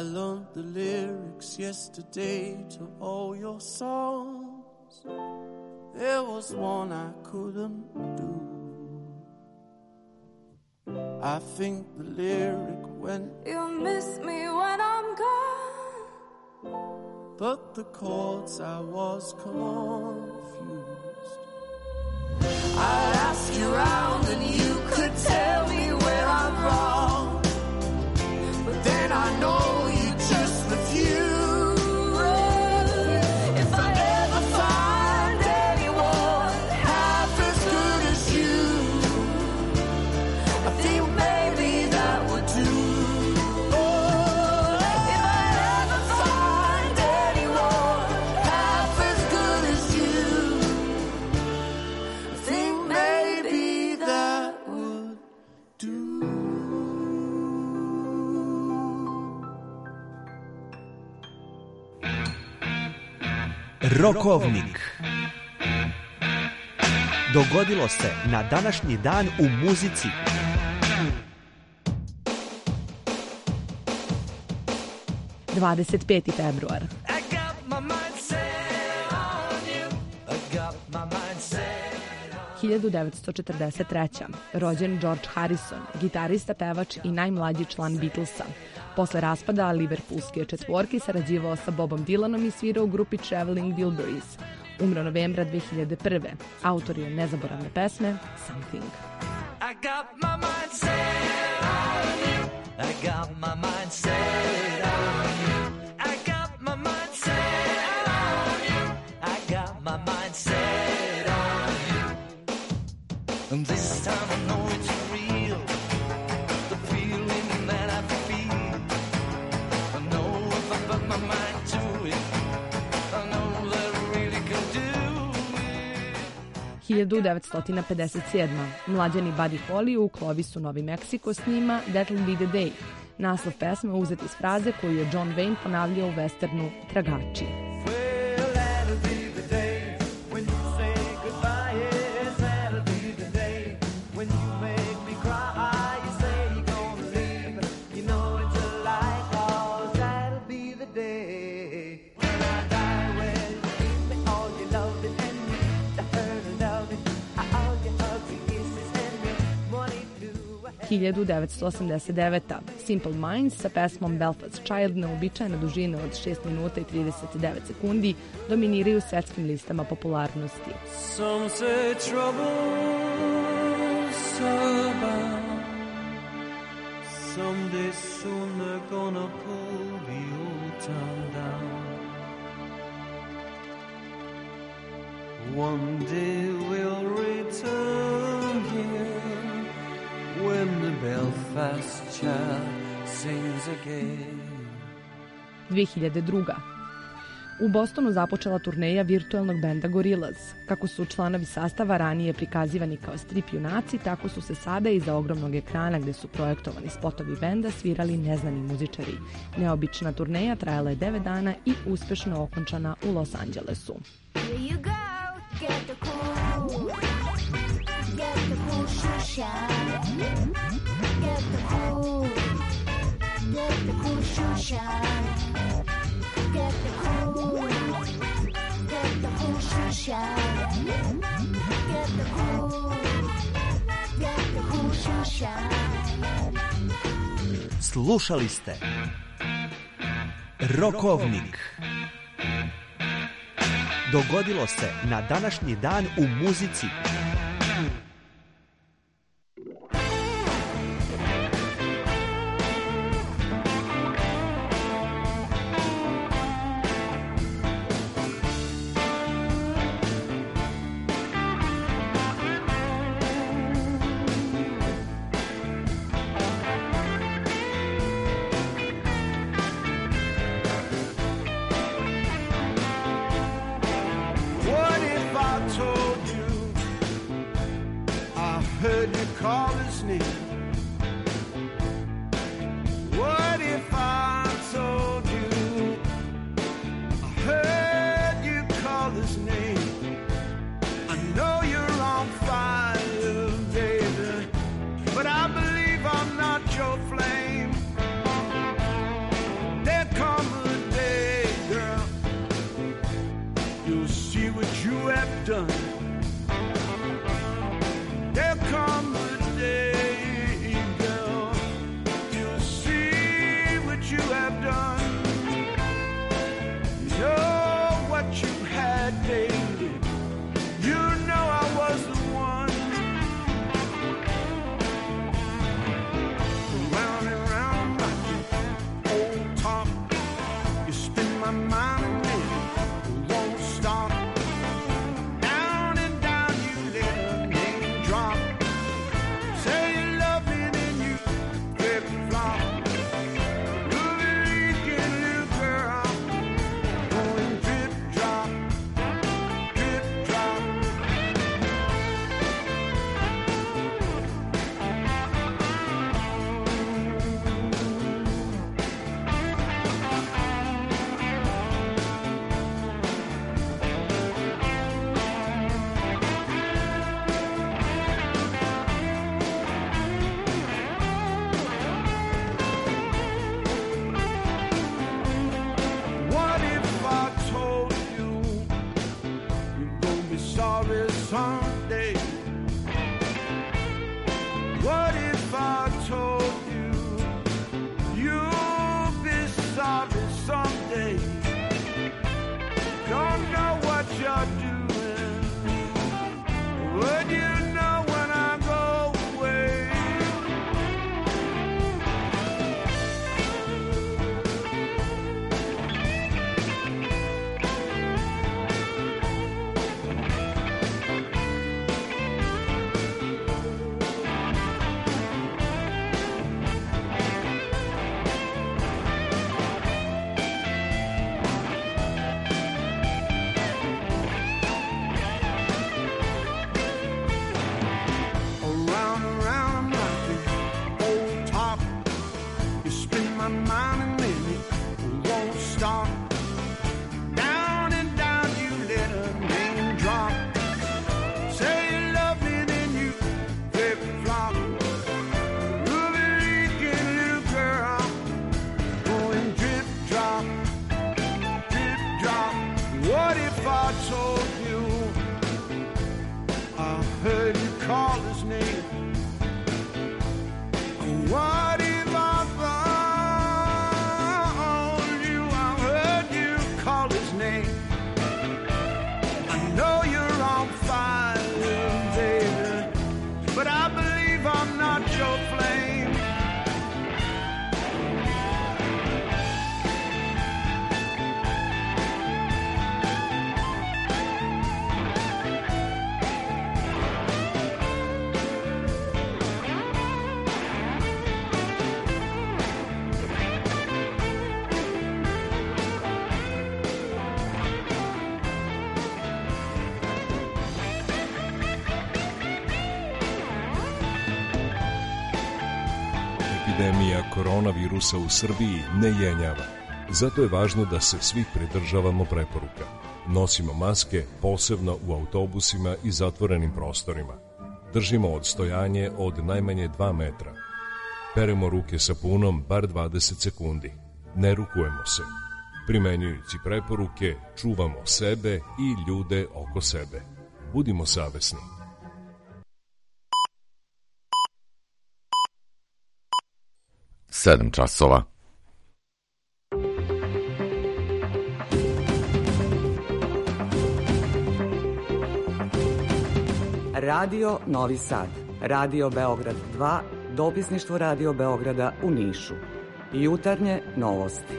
learned the lyrics yesterday to all your songs. There was one I couldn't do. I think the lyric went, you miss me when I'm gone. But the chords I was confused. I'd ask you round and you could tell me where I'm wrong. But then I know you just refuse. If I ever find anyone half as good as you, I think maybe that would do. If I ever find anyone half as good as you, I think maybe that would do. Rokovnik. Dogodilo se na današnji dan u muzici. ...25. februar. 1943. Rođen George Harrison, gitarista, pevač i najmlađi član Beatlesa. Posle raspada Liverpoolske četvorke sarađivao sa Bobom Dylanom i svirao u grupi Traveling Wilburys. Umro novembra 2001. Autor je nezaboravne pesme Something. I got my mind set on you. I got my mind set on you. I got my mind set on you. I got my mind set on you. And this time I know it's real. The feeling that I feel. I know if I put my mind to it, I know that I really can do it. 1957. Mlađani Buddy Holly u Clovisu, Novi Meksiko snima That'll Be the Day. Naslov pesme uzet iz fraze koju je John Wayne ponavljao u westernu Tragači. – 1989. Simple Minds sa pesmom Belfast Child neobičajna dužina od 6 minuta i 39 sekundi dominiraju svetskim listama popularnosti. Some say trouble's about. Someday soon they're gonna pull the old town down. One day we'll return here when the Belfast child sings again. 2002. U Bostonu započela turneja virtualnog benda Gorillaz. Kako su članovi sastava ranije prikazivani kao strip junaci, tako su se sada iza ogromnog ekrana gde su projektovani spotovi benda svirali neznani muzičari. Neobična turneja trajala je 9 dana i uspešno okončana u Los Angelesu. Here you go, get the cool, get the cool shoe shine, get the cool, get the cool shoe shine, get the cool, get the cool shoe shine, get the cool, get the cool shoe shine. Slušali ste Rokovnik. Dogodilo se na današnji dan u muzici. Heard you call his name. What if I told you I heard you call his name? I know you're on fire, baby, but I believe I'm not your flame. epidemija koronavirusa u Srbiji ne jenjava. Zato je važno da se svi pridržavamo preporuka. Nosimo maske, posebno u autobusima i zatvorenim prostorima. Držimo odstojanje od najmanje 2 metra. Peremo ruke sapunom bar 20 sekundi. Ne rukujemo se. Primenjujući preporuke, čuvamo sebe i ljude oko sebe. Budimo savesni. Sedam časova. Radio Novi Sad, Radio Beograd 2, dopisništvo Radio Beograda u Nišu. Jutarnje novosti.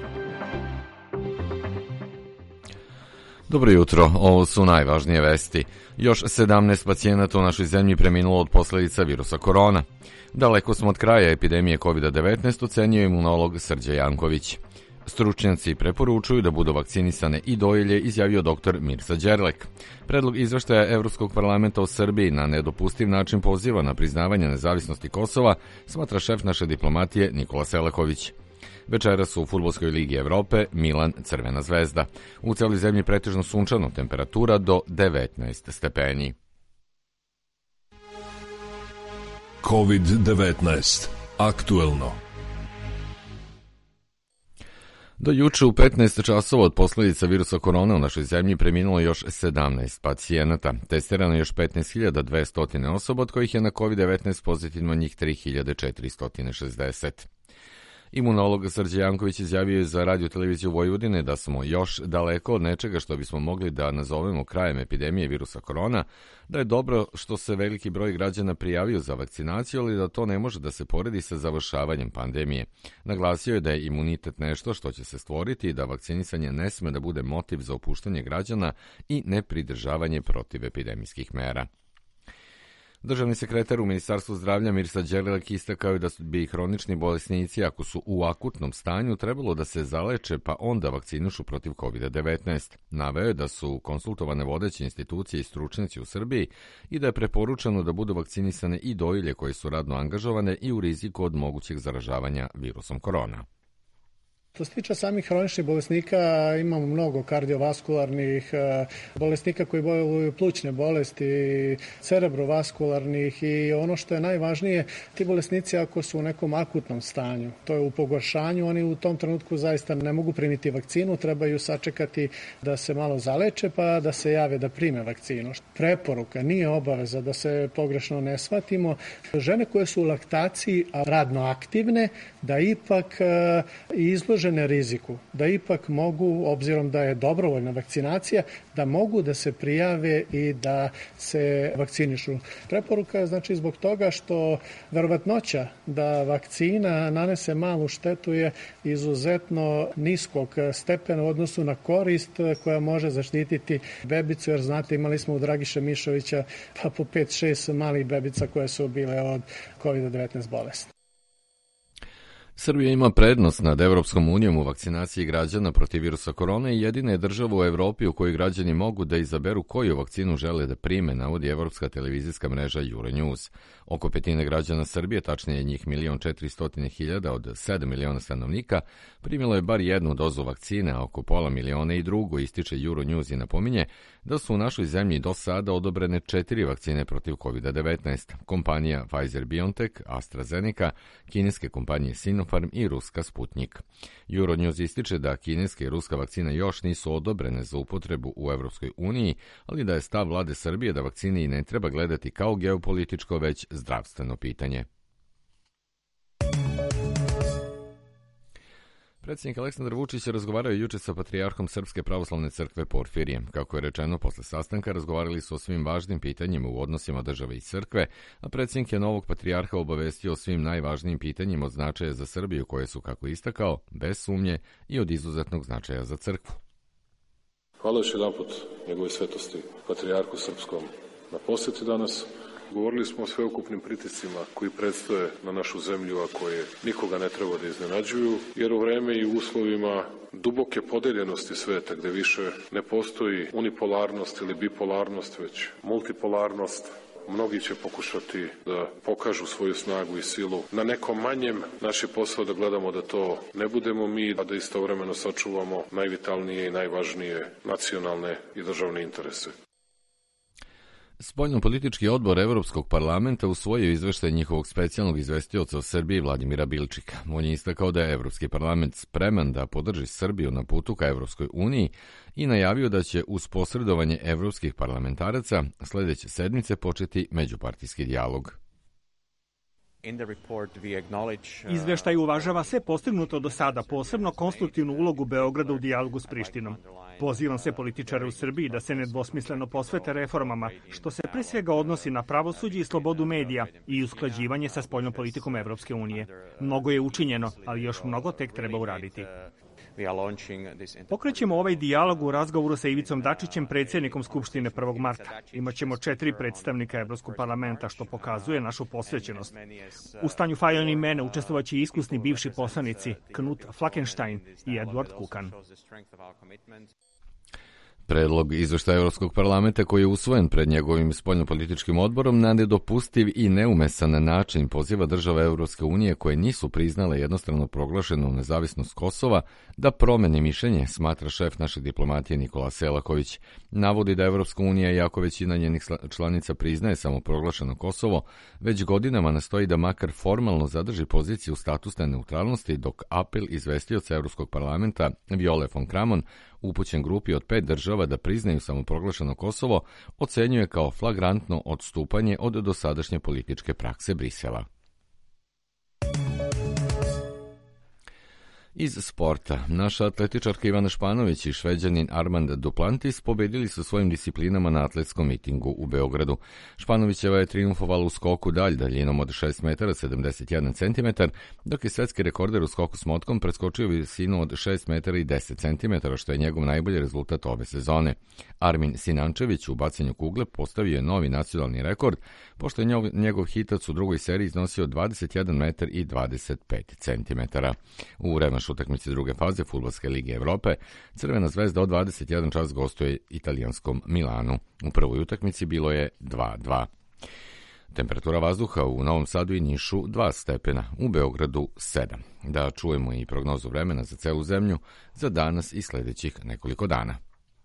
Dobro jutro, ovo su najvažnije vesti. Još 17 pacijenata u našoj zemlji preminulo od posljedica virusa korona. Daleko smo od kraja epidemije COVID-19, ocenio imunolog Srđan Janković. Stručnjaci preporučuju da budu vakcinisane i dojilje, izjavio dr. Mirsa Đerlek. Predlog izveštaja Evropskog parlamenta o Srbiji na nedopustiv način poziva na priznavanje nezavisnosti Kosova, smatra šef naše diplomatije Nikola Selaković. Večeras u Fudbalskoj ligi Evrope Milan Crvena zvezda. U celoj zemlji pretežno sunčano, temperatura do 19 stepeni. COVID-19. Aktuelno. Do juče u 15 časova od posljedica virusa korona u našoj zemlji preminulo još 17 pacijenata. Testirano još 15.200 osoba, od kojih je na COVID-19 pozitivno njih 3.460. Imunolog Srđan Janković izjavio je za Radio televiziju Vojvodine da smo još daleko od nečega što bismo mogli da nazovemo krajem epidemije virusa korona, da je dobro što se veliki broj građana prijavio za vakcinaciju, ali da to ne može da se poredi sa završavanjem pandemije. Naglasio je da je imunitet nešto što će se stvoriti i da vakcinisanje ne sme da bude motiv za opuštanje građana i nepridržavanje protivepidemijskih mera. Državni sekretar u Ministarstvu zdravlja Mirsa Đerlek istakao je da bi hronični bolesnici, ako su u akutnom stanju, trebalo da se zaleče pa onda vakcinušu protiv COVID-19. Naveo je da su konsultovane vodeće institucije i stručnjaci u Srbiji i da je preporučeno da budu vakcinisane i dojilje koje su radno angažovane i u riziku od mogućeg zaražavanja virusom korona. Što se tiče samih hroničnih bolesnika, imamo mnogo kardiovaskularnih bolesnika koji boluju plućne bolesti, cerebrovaskularnih i ono što je najvažnije, ti bolesnici ako su u nekom akutnom stanju, to je u pogoršanju, oni u tom trenutku zaista ne mogu primiti vakcinu, trebaju sačekati da se malo zaleče pa da se jave da prime vakcinu. Preporuka, nije obaveza da se pogrešno ne shvatimo. Žene koje su u laktaciji, a radno aktivne, da ipak izlože riziku, da ipak mogu, obzirom da je dobrovoljna vakcinacija, da mogu da se prijave i da se vakcinišu. Preporuka je znači zbog toga što verovatnoća da vakcina nanese malu štetu je izuzetno niskog stepena u odnosu na korist koja može zaštititi bebicu, jer znate imali smo u Dragiše Mišovića pa po 5-6 malih bebica koje su bile od COVID-19 bolesti. Srbija ima prednost nad Evropskom unijom u vakcinaciji građana protiv virusa korone i jedina je država u Evropi u kojoj građani mogu da izaberu koju vakcinu žele da prime, navodi evropska televizijska mreža Euronews. Oko petine građana Srbije, tačnije njih 1.400.000 od 7 miliona stanovnika, primilo je bar jednu dozu vakcine, a oko pola miliona i drugu, ističe Euronews i napominje da su u našoj zemlji do sada odobrene 4 vakcine protiv COVID-19. Kompanija Pfizer-BioNTech, AstraZeneca, kineske kompanije Sinopharm i ruska Sputnik. Euronews ističe da kineska i ruska vakcina još nisu odobrene za upotrebu u Evropskoj uniji, ali da je stav vlade Srbije da vakcine i ne treba gledati kao geopolitičko, već zdravstveno pitanje. Predsjednik Aleksandar Vučić razgovarao je juče sa patrijarhom Srpske pravoslavne crkve Porfirijem. Kako je rečeno, posle sastanka razgovarali su o svim važnim pitanjima u odnosima države i crkve, a predsjednik je novog patrijarha obavestio o svim najvažnijim pitanjima od značaja za Srbiju, koje su, kako istakao, bez sumnje i od izuzetnog značaja za crkvu. Hvala još jedanput njegove svetosti patrijarhu srpskom na posjeti danas. Govorili smo o sveukupnim pritiscima koji predstoje na našu zemlju, a koje nikoga ne treba da iznenađuju, jer u vreme i u uslovima duboke podeljenosti sveta, gde više ne postoji unipolarnost ili bipolarnost, već multipolarnost, mnogi će pokušati da pokažu svoju snagu i silu na nekom manjem. Naš je posao da gledamo da to ne budemo mi, a da istovremeno sačuvamo najvitalnije i najvažnije nacionalne i državne interese. Spoljnopolitički odbor Evropskog parlamenta usvojio izveštaj njihovog specijalnog izvestioca o Srbiji Vladimira Bilčika. On je istakao da je Evropski parlament spreman da podrži Srbiju na putu ka Evropskoj uniji i najavio da će uz posredovanje evropskih parlamentaraca sledeće sedmice početi međupartijski dijalog. Izveštaj uvažava sve postignuto do sada, posebno konstruktivnu ulogu Beograda u dijalogu s Prištinom. Pozivam sve političare u Srbiji da se nedvosmisleno posvete reformama, što se pre svega odnosi na pravosuđe i slobodu medija i usklađivanje sa spoljnom politikom Evropske unije. Mnogo je učinjeno, ali još mnogo tek treba uraditi. Pokrećemo ovaj dijalog u razgovoru sa Ivicom Dačićem, predsjednikom Skupštine 1. marta. Imaćemo 4 predstavnika Evropskog parlamenta, što pokazuje našu posvećenost. U stanju Fajon i mene učestvovaće iskusni bivši poslanici Knut Flakenstein i Edward Kukan. Predlog izveštaja Evropskog parlamenta koji je usvojen pred njegovim spoljnopolitičkim odborom na nedopustiv i neumesan način poziva države Evropske unije koje nisu priznale jednostrano proglašenu nezavisnost Kosova da promeni mišljenje, smatra šef naše diplomatije Nikola Selaković. Navodi da Evropska unija, iako većina njenih članica priznaje samoproglašeno Kosovo, već godinama nastoji da makar formalno zadrži poziciju statusne neutralnosti, dok apel izvestioca Evropskog parlamenta Viole von Kramon upućen grupi od 5 država da priznaju samoproglašeno Kosovo, ocenjuje kao flagrantno odstupanje od dosadašnje političke prakse Brisela. Iz sporta, naša atletičarka Ivana Španović i Šveđanin Armand Duplantis pobedili su svojim disciplinama na atletskom mitingu u Beogradu. Španovićeva je triumfovala u skoku daljinom od 6 metara 71 cm, dok je svetski rekorder u skoku s motkom preskočio visinu od 6 metara i 10 cm, što je njegov najbolji rezultat ove sezone. Armin Sinančević u bacanju kugle postavio je novi nacionalni rekord, pošto je njegov hitac u drugoj seriji iznosio 21 metar i 25 cm. U revanš utakmici druge faze Fudbalske lige Evrope, Crvena zvezda od 21 čas gostuje italijanskom Milanu. U prvoj utakmici bilo je 2:2. Temperatura vazduha u Novom Sadu i Nišu 2 stepena, u Beogradu 7. Da čujemo i prognozu vremena za celu zemlju za danas i sledećih nekoliko dana.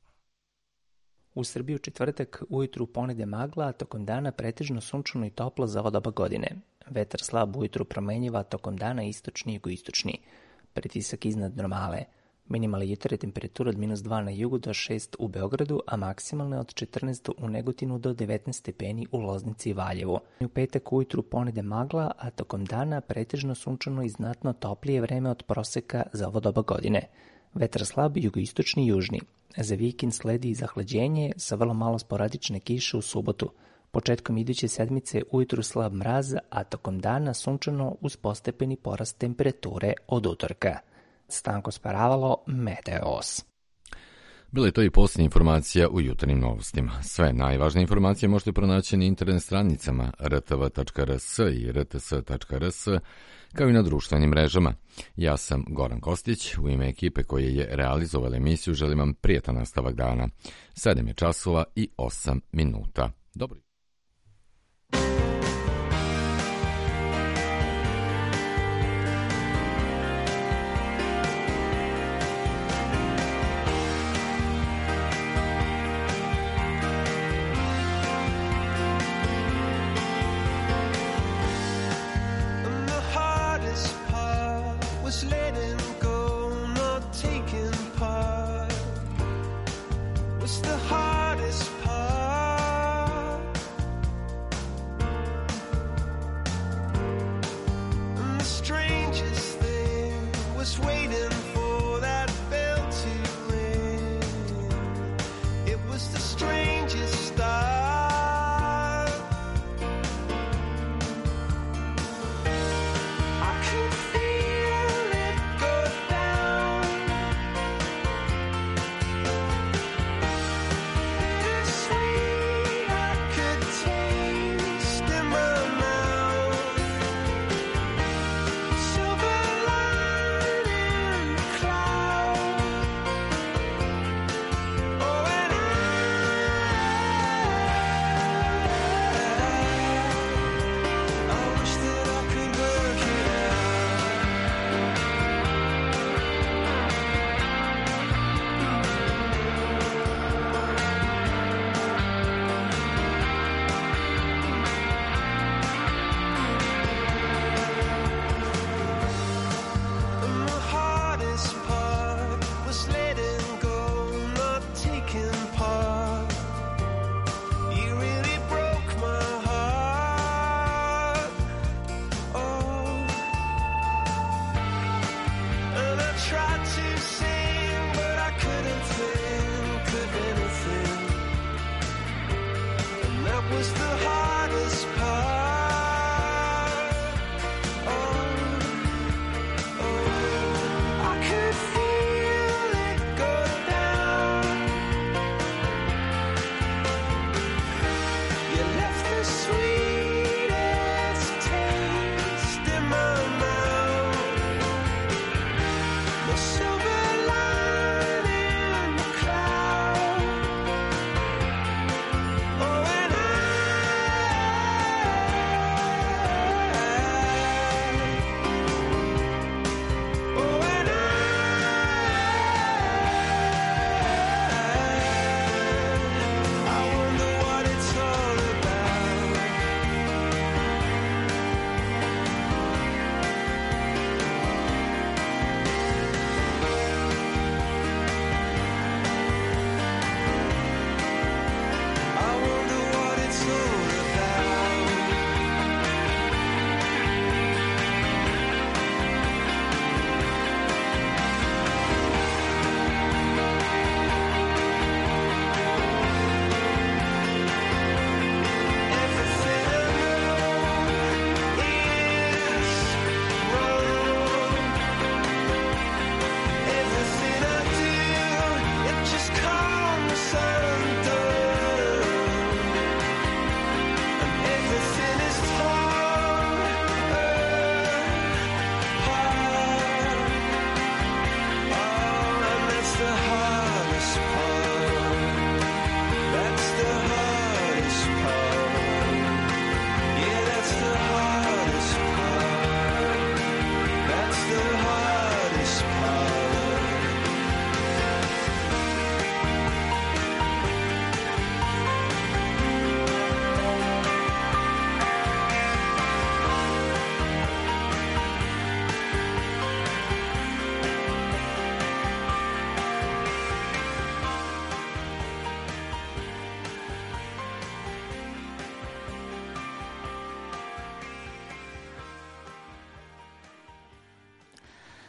U Srbiji u četvrtak ujutru ponede magla, a tokom dana pretežno sunčano i toplo za ovo doba godine. Vetar slab ujutru promenjiva, tokom dana istočni i jugoistočni. Pritisak iznad normale. Minimalna jutarnja temperatura od -2 na jugu do 6 u Beogradu, a maksimalna od 14 u Negotinu do 19 stepeni u Loznici i Valjevu. U petak ujutru ponede magla, a tokom dana pretežno sunčano i znatno toplije vreme od proseka za ovo doba godine. Vetar slab, jugoistočni i južni. Za vikend sledi zahlađenje sa vrlo malo sporadične kiše u subotu. Početkom iduće sedmice ujutru slab mraz, a tokom dana sunčano uz postepeni porast temperature od utorka. Stanko Sparavalo, Meteos. Bila je to i posljednja informacija u jutarnjim novostima. Sve najvažnije informacije možete pronaći na internet stranicama rtv.rs i rts.rs, kao i na društvenim mrežama. Ja sam Goran Kostić, u ime ekipe koje je realizovala emisiju želim vam prijatan nastavak dana. 7 je časova i 8 minuta. Dobro.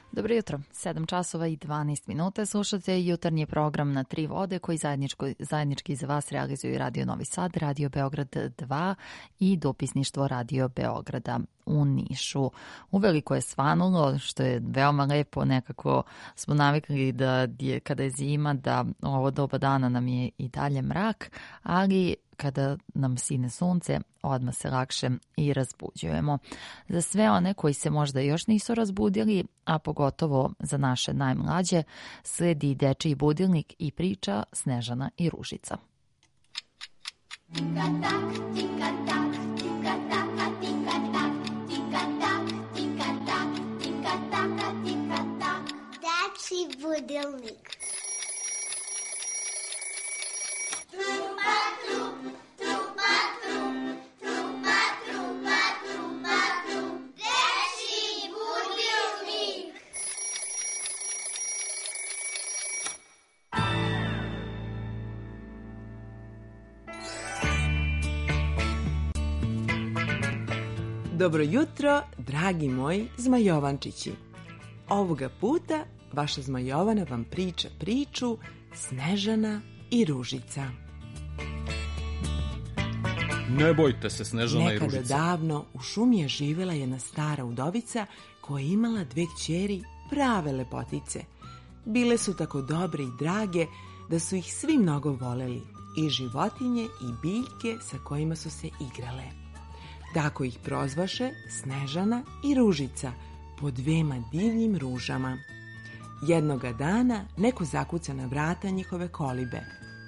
Dobro jutro, 7 časova i 12 minuta. Slušate jutarnji program Na tri vode koji zajednički za vas realizuju Radio Novi Sad, Radio Beograd 2 i dopisništvo Radio Beograda u Nišu. Uveliko je svanulo, što je veoma lepo, nekako smo navikli da kada je zima da ovo doba dana nam je i dalje mrak, ali kada nam sine sunce, odmah se lakše i razbuđujemo. Za sve one koji se možda još nisu razbudili, a pogotovo za naše najmlađe, sledi dečiji budilnik i priča Snežana i Ružica. Dečiji budilnik. Dobro jutro, dragi moji zmajovančići. Ovoga puta vaša zmajovana vam priča priču Snežana i Ružica. Ne bojte se, Snežana i Ružica. Nekada davno u šumi je živjela jedna stara udovica koja je imala 2 kćeri, prave lepotice. Bile su tako dobre i drage da su ih svi mnogo voleli, i životinje i biljke sa kojima su se igrale. Tako ih prozvaše Snežana i Ružica, po 2 divnim ružama. Jednoga dana neko zakuca na vrata njihove kolibe.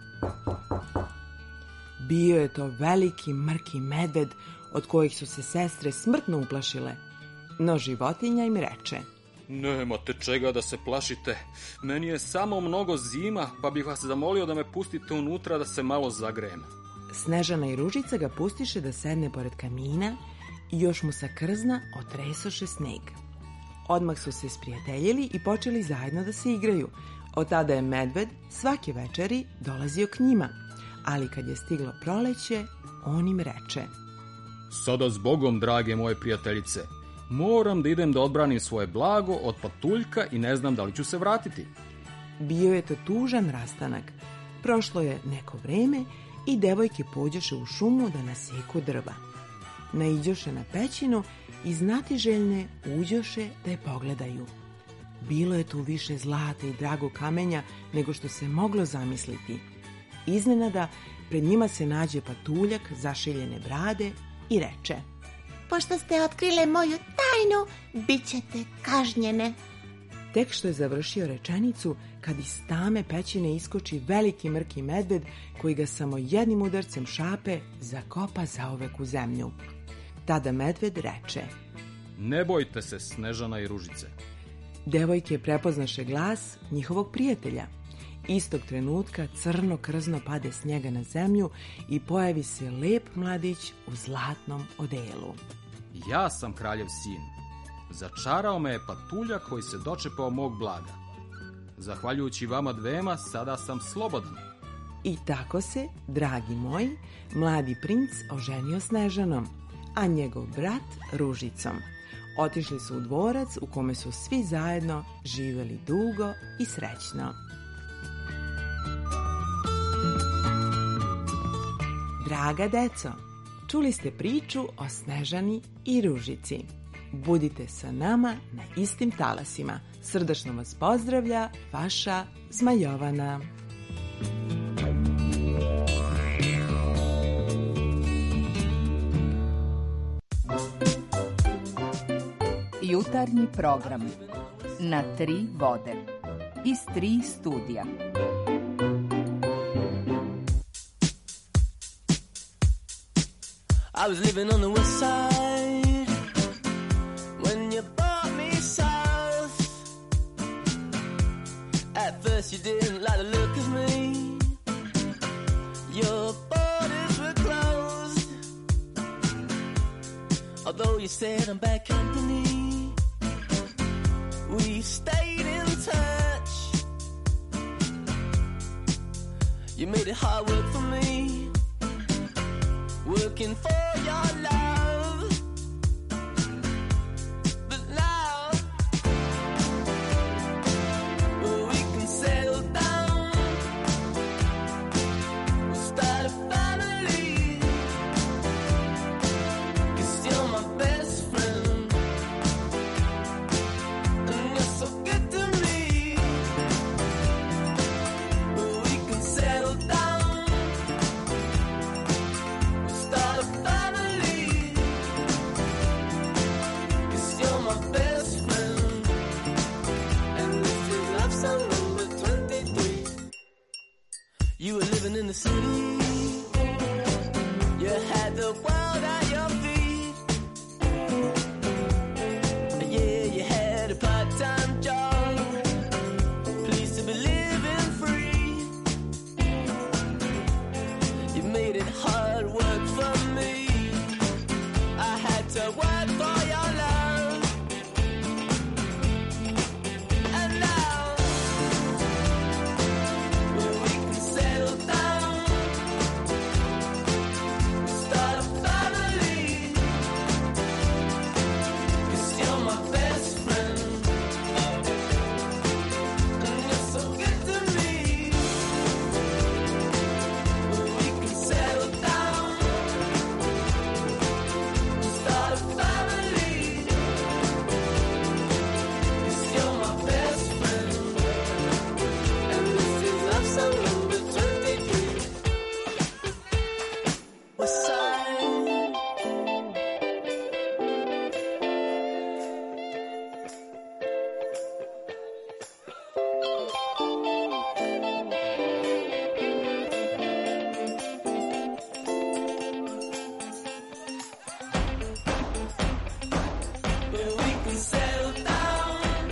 Bio je to veliki mrki medved od kojih su se sestre smrtno uplašile, no životinja im reče: Nemate čega da se plašite, meni je samo mnogo zima, pa bih vas zamolio da me pustite unutra da se malo zagrejem. Snežana i Ružica ga pustiše da sedne pored kamina i još mu sa krzna otresoše sneg. Odmah su se sprijateljili i počeli zajedno da se igraju. Od tada je medved svake večeri dolazio k njima, ali kad je stiglo proleće, on im reče: Sada zbogom, drage moje prijateljice, moram da idem da odbranim svoje blago od patuljka i ne znam da li ću se vratiti. Bio je to tužan rastanak. Prošlo je neko vreme i devojke pođoše u šumu da naseku drva. Naiđoše na pećinu i znatiželjne uđoše da je pogledaju. Bilo je tu više zlata i dragog kamenja nego što se moglo zamisliti. Iznenada pred njima se nađe patuljak zašiljene brade i reče: Pošto ste otkrile moju tajnu, bit ćete kažnjene. Tek što je završio rečenicu, kad iz tame pećine iskoči veliki mrki medved koji ga samo jednim udarcem šape zakopa zauvek u zemlju. Tada medved reče: Ne bojte se, Snežana i Ružice. Devojke prepoznaše glas njihovog prijatelja. Istog trenutka crno krzno pade snijega na zemlju i pojavi se lep mladić u zlatnom odelu. Ja sam kraljev sin. Začarao me je patuljak koji se dočepao mog blaga. Zahvaljujući vama 2 sada sam slobodan. I tako se, dragi moji, mladi princ oženio Snežanom, a njegov brat Ružicom. Otišli su u dvorac u kome su svi zajedno živjeli dugo i srećno. Draga deco, čuli ste priču o Snežani i Ružici. Budite sa nama na istim talasima. Srdačno vas pozdravlja vaša Zmajovana. Jutarnji program Na tri vode iz 3 studija. I was living on the west side when you brought me south. At first you didn't like the look of me. Your borders were closed. Although you said I'm bad company, we stayed in touch. You made it hard work for me, working for your love. But now living in the city. You had the world at your feet. Yeah, you had a part-time job. Pleased to be living free. You made it hard work for me. I had to work for your love. And now we can settle down, start a family. 'Cause you're my best friend, and you're so good to me. We can settle down, start a family. 'Cause you're my best friend, and this is love song number 23. West Side. We can settle down,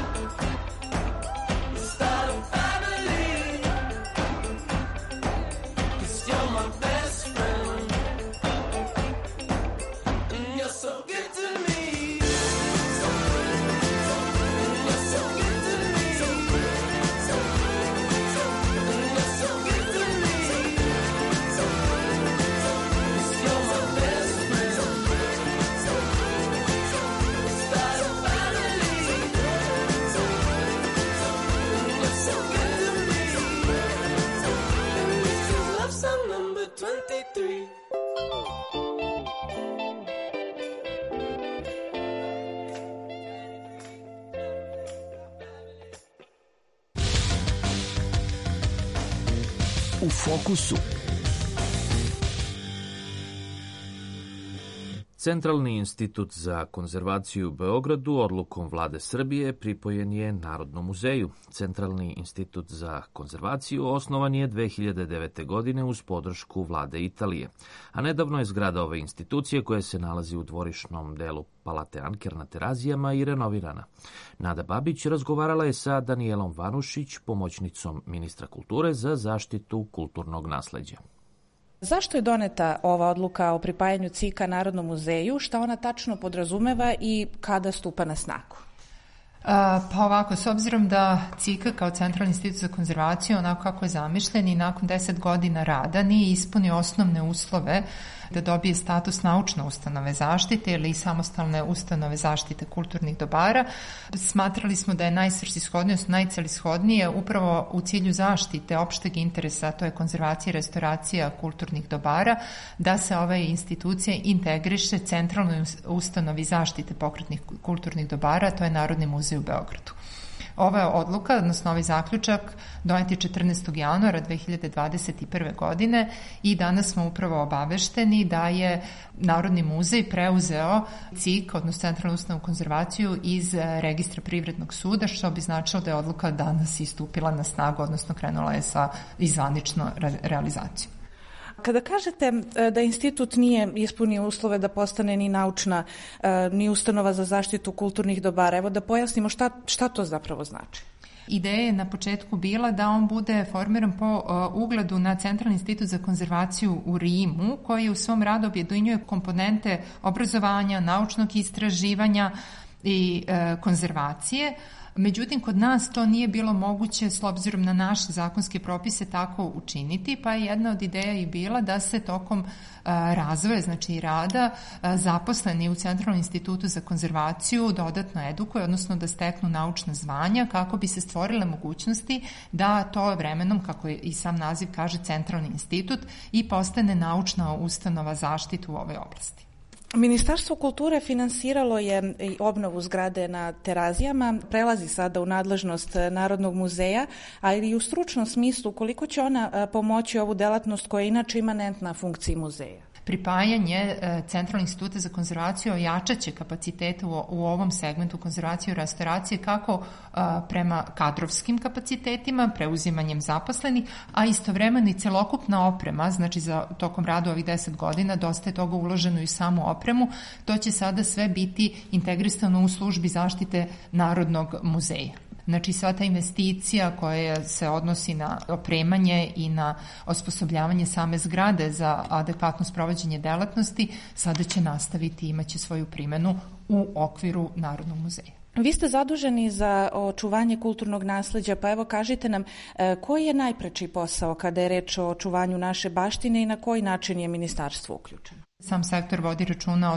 start a family. 'Cause you're my best friend, and you're so good to me. And you're so good to me. And you're so good to me. 'Cause you're my best friend. Start a family. And you're so good to me. And this is love song number 23. U fokusu. Centralni institut za konzervaciju u Beogradu odlukom vlade Srbije pripojen je Narodnom muzeju. Centralni institut za konzervaciju osnovan je 2009. godine uz podršku vlade Italije, a nedavno je zgrada ove institucije koja se nalazi u dvorišnom delu Palate Anker na Terazijama i renovirana. Nada Babić razgovarala je sa Danijelom Vanušić, pomoćnicom ministra kulture za zaštitu kulturnog nasleđa. Zašto je doneta ova odluka o pripajanju CIK-a Narodnom muzeju, šta ona tačno podrazumeva i kada stupa na snagu? Pa ovako, s obzirom da CIK kao Centralni institut za konzervaciju, onako kako je zamišljen i nakon 10 godina rada, nije ispunio osnovne uslove da dobije status naučne ustanove zaštite ili samostalne ustanove zaštite kulturnih dobara. Smatrali smo da je najsvrsishodnije, najcelishodnije upravo u cilju zaštite opšteg interesa, to je konzervacija i restauracija kulturnih dobara, da se ove institucije integriše Centralnoj ustanovi zaštite pokretnih kulturnih dobara, to je Narodni muzej u Beogradu. Ova odluka, odnosno ovaj zaključak, donet je 14. januara 2021. godine i danas smo upravo obavešteni da je Narodni muzej preuzeo CIK, odnosno Centralnu ustanovu konzervaciju, iz registra Privrednog suda, što bi značilo da je odluka danas istupila na snagu, odnosno krenula je sa zvaničnom realizacijom. Kada kažete da institut nije ispunio uslove da postane ni naučna, ni ustanova za zaštitu kulturnih dobara, evo da pojasnimo šta to zapravo znači. Ideja je na početku bila da on bude formiran po ugledu na Centralni institut za konzervaciju u Rimu, koji u svom radu objedinjuje komponente obrazovanja, naučnog istraživanja i konzervacije. Međutim, kod nas to nije bilo moguće s obzirom na naše zakonske propise tako učiniti, pa je jedna od ideja i bila da se tokom razvoja, znači i rada, zaposleni u Centralnom institutu za konzervaciju dodatno edukuje, odnosno da steknu naučna zvanja kako bi se stvorile mogućnosti da to vremenom, kako i sam naziv kaže, Centralni institut, i postane naučna ustanova zaštitu u ovoj oblasti. Ministarstvo kulture finansiralo je i obnovu zgrade na Terazijama, prelazi sada u nadležnost Narodnog muzeja, ali i u stručnom smislu koliko će ona pomoći ovu delatnost koja je inače imanentna funkciji muzeja? Pripajanje Centralnog instituta za konzervaciju ojačaće kapacitete u ovom segmentu konzervacije i restauracije kako prema kadrovskim kapacitetima, preuzimanjem zaposlenih, a istovremeno i celokupna oprema, znači za tokom rada ovih 10 godina dosta je toga uloženo i u samu opremu, to će sada sve biti integrisano u službi zaštite Narodnog muzeja. Znači sva ta investicija koja se odnosi na opremanje i na osposobljavanje same zgrade za adekvatno sprovođenje delatnosti sada će nastaviti i imaće svoju primenu u okviru Narodnog muzeja. Vi ste zaduženi za očuvanje kulturnog nasleđa, pa evo kažite nam koji je najpreči posao kada je reč o očuvanju naše baštine i na koji način je ministarstvo uključeno? Sam sektor vodi računa od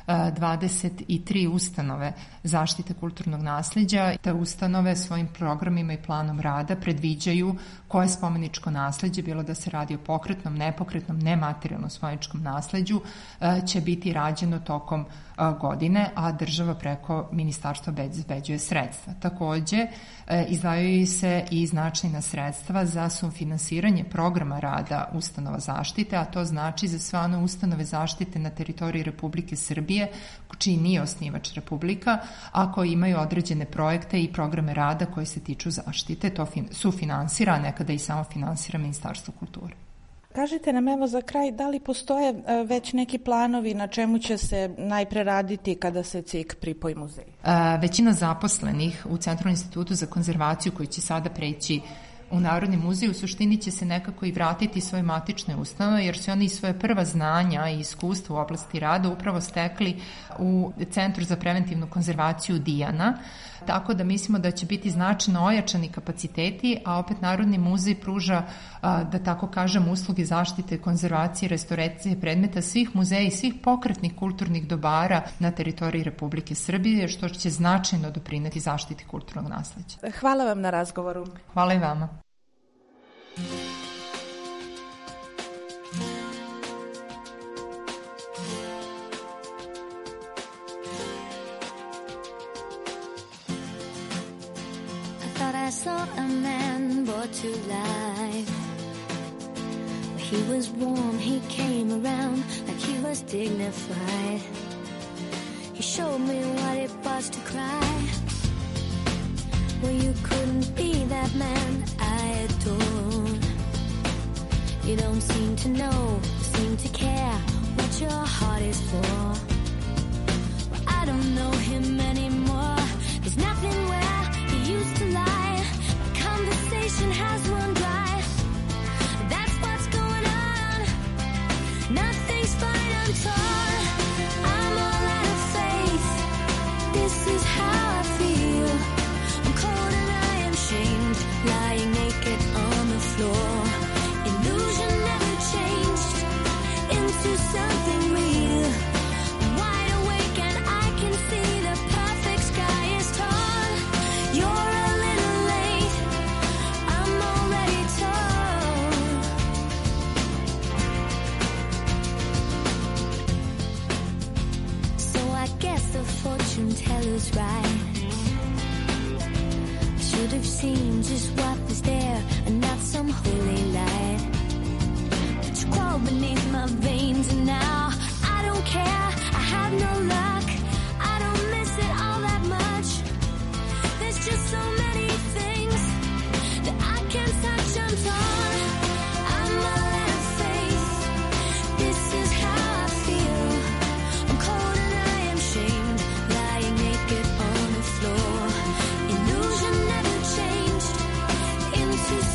23 ustanove zaštite kulturnog nasleđa. Te ustanove svojim programima i planom rada predviđaju koje spomeničko nasleđe, bilo da se radi o pokretnom, nepokretnom, nematerijalnom spomeničkom nasleđu, će biti rađeno tokom godine, a država preko ministarstva obezbeđuje sredstva. Takođe, izdvajaju se i značajna sredstva za sufinansiranje programa rada ustanova zaštite, a to znači za sve one ustanove zaštite na teritoriji Republike Srbije, čiji nije osnivač Republika, a koji imaju određene projekte i programe rada koji se tiču zaštite. To sufinansira, a nekada i samo finansira Ministarstvo kulture. Kažite nam evo za kraj, da li postoje već neki planovi na čemu će se najpre raditi kada se CIK pripoji muzeju? Većina zaposlenih u Centralnom institutu za konzervaciju koji će sada preći u Narodni muzej u suštini će se nekako i vratiti svoje matične ustanove, jer su oni svoje prva znanja i iskustva u oblasti rada upravo stekli u Centru za preventivnu konzervaciju Dijana, tako da mislimo da će biti značajno ojačani kapaciteti, a opet Narodni muzej pruža, da tako kažem, usluge zaštite, konzervacije, restauracije predmeta svih muzeja i svih pokretnih kulturnih dobara na teritoriji Republike Srbije, što će značajno doprineti zaštiti kulturnog nasleđa. Hvala vam na razgovoru. Hvala i vama. I saw a man brought to life. He was warm, he came around like he was dignified. He showed me what it was to cry. Well, you couldn't be that man I adore. You don't seem to know, seem to care what your heart is for. Well, I don't know him anymore. There's nothing where he used to lie. Conversation has run dry. That's what's going on. Nothing's fine, I'm torn. I'm all out of faith. This is how I feel. I'm cold and I am shamed, lying naked on the floor. Illusion never changed into something real. I'm wide awake and I can see the perfect sky is torn. You're fortune teller's right. I should have seen just what was there and not some holy light. But you crawl beneath my veins and now I don't care. I have no luck. I don't miss it all that much. There's just so many things that I can't touch. I'm torn. I'm all out of faith. This is how I feel. I'm cold and I am shamed, lying naked on the floor. Illusion never changed into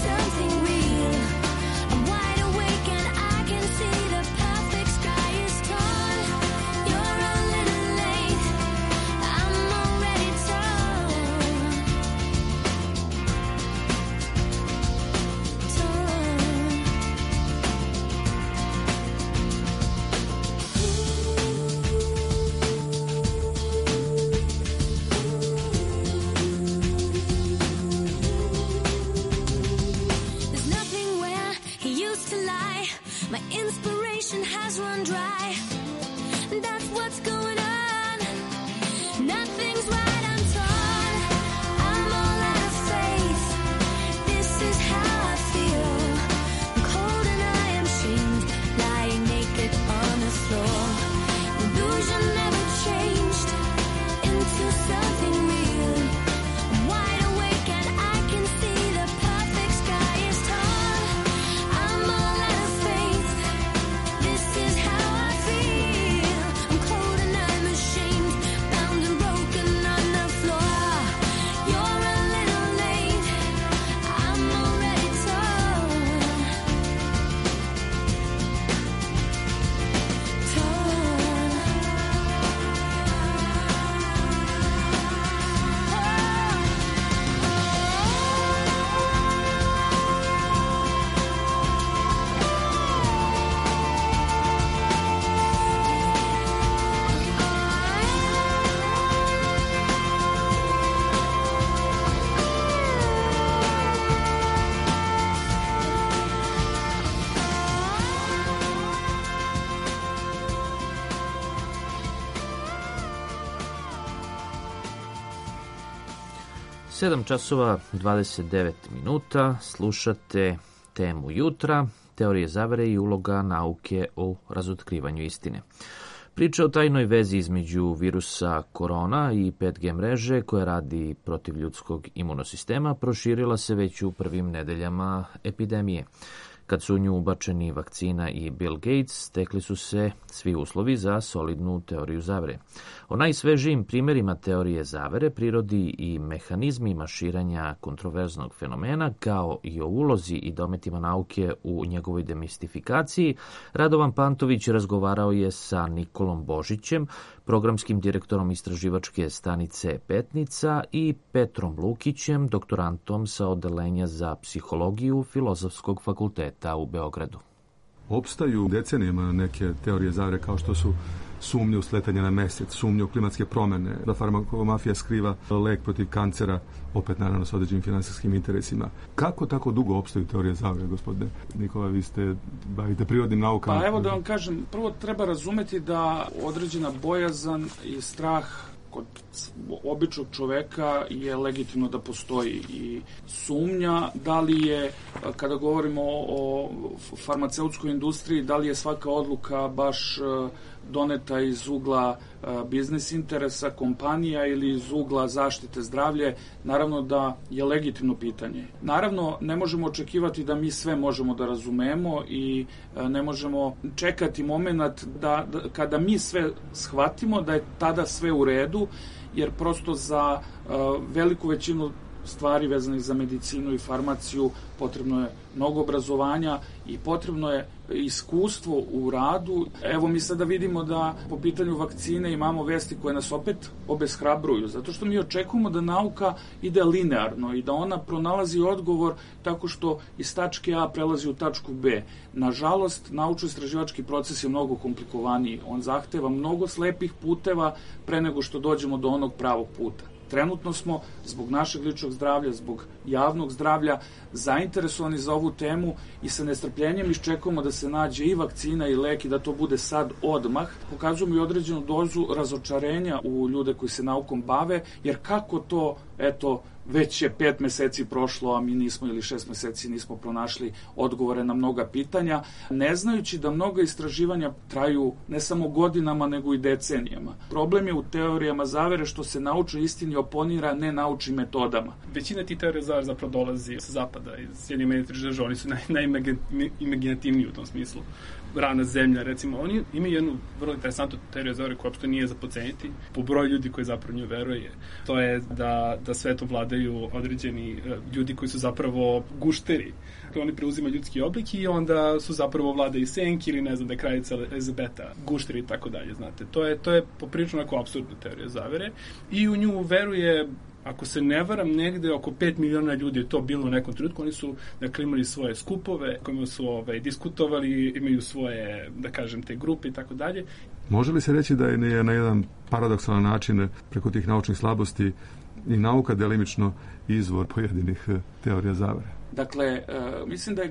7 časova 29 minuta, slušate temu jutra, teorije zavere i uloga nauke u razotkrivanju istine. Priča o tajnoj vezi između virusa korona i 5G mreže koja radi protiv ljudskog imunosistema proširila se već u prvim nedeljama epidemije. Kad su u nju ubačeni vakcina i Bill Gates, stekli su se svi uslovi za solidnu teoriju zavere. O najsvežijim primjerima teorije zavere, prirodi i mehanizmima širenja kontroverznog fenomena, kao i o ulozi i dometima nauke u njegovoj demistifikaciji, Radovan Pantović razgovarao je sa Nikolom Božićem, programskim direktorom istraživačke stanice Petnica, i Petrom Lukićem, doktorantom sa odeljenja za psihologiju Filozofskog fakulteta u Beogradu. Opstaju decenijama neke teorije zavere kao što su sumnje u sletanje na mesec, sumnje u klimatske promene, da farmakomafija skriva lek protiv kancera, opet naravno s određenim finansijskim interesima. Kako tako dugo opstaju teorije zavere, gospodine Nikola, vi ste bavite prirodnim naukama? Pa evo da vam kažem, prvo treba razumeti da određena bojazan i strah kod običnog čoveka je legitimno da postoji i sumnja da li je, kada govorimo o farmaceutskoj industriji, da li je svaka odluka baš doneta iz ugla biznis interesa kompanija ili iz ugla zaštite zdravlje, naravno da je legitimno pitanje. Naravno, ne možemo očekivati da mi sve možemo da razumemo i ne možemo čekati moment da kada mi sve shvatimo da je tada sve u redu, jer prosto za veliku većinu stvari vezanih za medicinu i farmaciju potrebno je mnogo obrazovanja i potrebno je iskustvo u radu. Evo mi sada vidimo da po pitanju vakcine imamo vesti koje nas opet obeshrabruju, zato što mi očekujemo da nauka ide linearno i da ona pronalazi odgovor tako što iz tačke A prelazi u tačku B. Nažalost, naučno-istraživački proces je mnogo komplikovaniji. On zahteva mnogo slepih puteva pre nego što dođemo do onog pravog puta. Trenutno smo, zbog našeg ličnog zdravlja, zbog javnog zdravlja, zainteresovani za ovu temu i sa nestrpljenjem iščekujemo da se nađe i vakcina i lek i da to bude sad odmah. Pokazujemo i određenu dozu razočarenja u ljude koji se naukom bave, jer kako to, eto, već je 5 meseci prošlo, a mi nismo, ili 6 meseci nismo pronašli odgovore na mnoga pitanja, ne znajući da mnoga istraživanja traju ne samo godinama, nego i decenijama. Problem je u teorijama zavere što se naučnoj istini oponira nenaučnim metodama. Većina tih teorija zavere zapravo dolazi sa zapada, iz Sjedinjenih Američkih Država, oni su najimaginativniji u tom smislu. Ravna zemlja, recimo, oni imaju jednu vrlo interesantnu teoriju zavere koja uopšte nije za podceniti. Po broju ljudi koji zapravo nju veruje, to je da svetom vladaju određeni ljudi koji su zapravo gušteri. Oni preuzimaju ljudski oblik i onda su zapravo vlada i senki ili ne znam da je kraljica Elizabeta, gušteri i tako dalje, znate. To je poprilično onako apsurdna teorija zavere i u nju veruje, ako se ne varam, negde oko 5 miliona ljudi je to bilo u nekom trenutku. Oni su, dakle, imali svoje skupove kojima su diskutovali, imaju svoje, da kažem, te grupe i tako dalje. Može li se reći da je na jedan paradoksalan način preko tih naučnih slabosti i nauka delimično izvor pojedinih teorija zavere? Dakle, mislim da je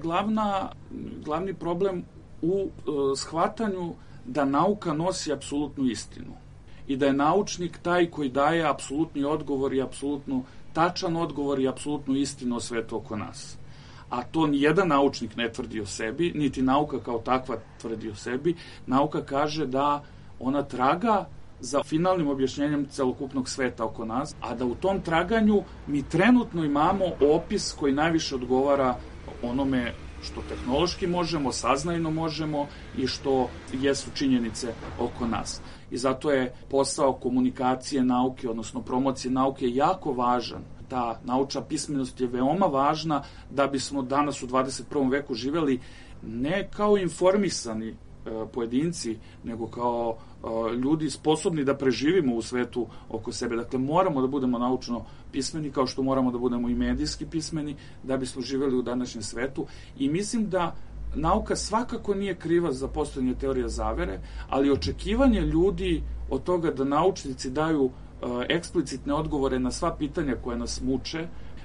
glavni problem u shvatanju da nauka nosi apsolutnu istinu i da je naučnik taj koji daje apsolutni odgovor i apsolutno tačan odgovor i apsolutnu istinu o svetu oko nas. A to nijedan naučnik ne tvrdi o sebi, niti nauka kao takva tvrdi o sebi. Nauka kaže da ona traga za finalnim objašnjenjem celokupnog sveta oko nas, a da u tom traganju mi trenutno imamo opis koji najviše odgovara onome što tehnološki možemo, saznajno možemo i što jesu činjenice oko nas. I zato je posao komunikacije nauke, odnosno promocije nauke, jako važan. Ta naučna pismenost je veoma važna da bismo danas u 21. veku živeli ne kao informisani pojedinci, nego kao ljudi sposobni da preživimo u svetu oko sebe. Dakle, moramo da budemo naučno pismeni, kao što moramo da budemo i medijski pismeni, da bismo živeli u današnjem svetu. I mislim da nauka svakako nije kriva za postojanje teorija zavere, ali očekivanje ljudi od toga da naučnici daju eksplicitne odgovore na sva pitanja koje nas muče,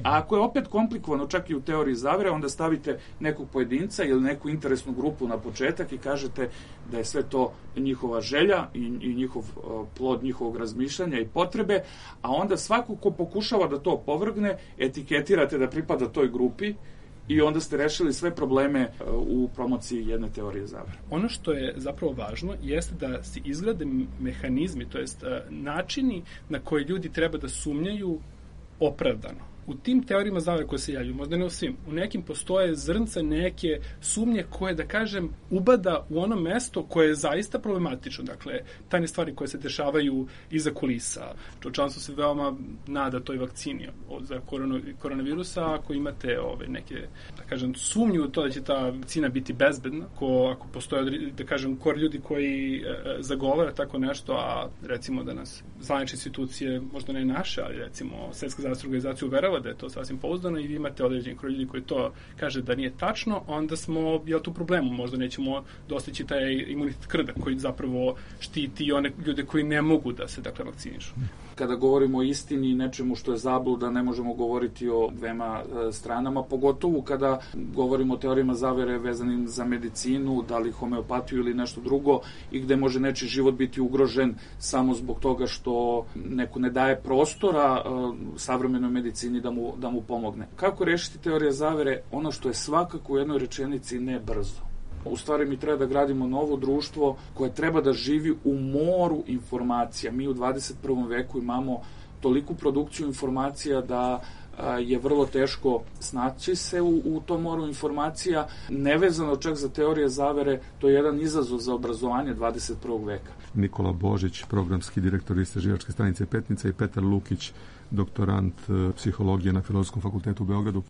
A ako je opet komplikovano čak i u teoriji zavere, onda stavite nekog pojedinca ili neku interesnu grupu na početak i kažete da je sve to njihova želja i njihov plod njihovog razmišljanja i potrebe, a onda svako ko pokušava da to opovrgne, etiketirate da pripada toj grupi i onda ste rešili sve probleme u promociji jedne teorije zavere. Ono što je zapravo važno jeste da se izgrade mehanizmi, to jest načini na koje ljudi treba da sumnjaju opravdano. U tim teorijama zavere koje se javljaju, možda ne u svim, u nekim postoje zrnce neke sumnje koje, da kažem, ubada u ono mesto koje je zaista problematično. Dakle, tajne stvari koje se dešavaju iza kulisa. Čovječanstvo se veoma nada toj vakcini za koronavirusa. Ako imate neke, da kažem, sumnju u to da će ta vakcina biti bezbedna, ako postoje, da kažem, kor ljudi koji zagovara tako nešto, a recimo da nas zvanične institucije, možda ne naše, ali recimo Svetska zdravstvena organizacija uverava da je to sasvim pouzdano i vi imate određeni kroj ljudi koji to kaže da nije tačno, onda smo tu problemu, možda nećemo dostići taj imunitet krda koji zapravo štiti one ljude koji ne mogu da se vakcinišu. Kada govorimo o istini i nečemu što je zabluda, ne možemo govoriti o dvema stranama, pogotovo kada govorimo o teorijama zavere vezanim za medicinu, da li homeopatiju ili nešto drugo, i gde može nečiji život biti ugrožen samo zbog toga što neko ne daje prostora savremenoj medicini da mu pomogne. Kako rešiti teorije zavere? Ono što je svakako u jednoj rečenici ne brzo. U stvari mi treba da gradimo novo društvo koje treba da živi u moru informacija. Mi u 21. veku imamo toliku produkciju informacija da je vrlo teško snaći se u tom moru informacija. Nevezano čak za teorije zavere, to je jedan izazov za obrazovanje 21. veka. Nikola Božić, programski direktor istraživačke stanice Petnica, i Petar Lukić, doktorant psihologije na Filozofskom fakultetu u Beogradu.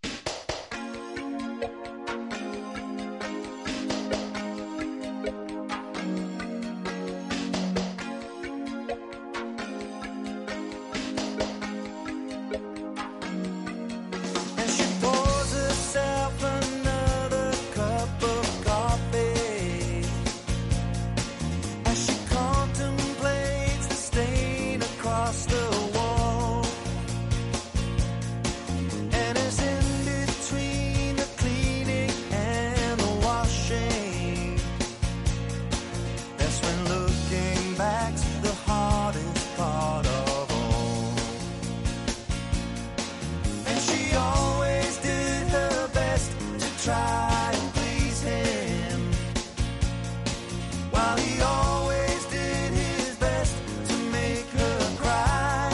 While he always did his best to make her cry.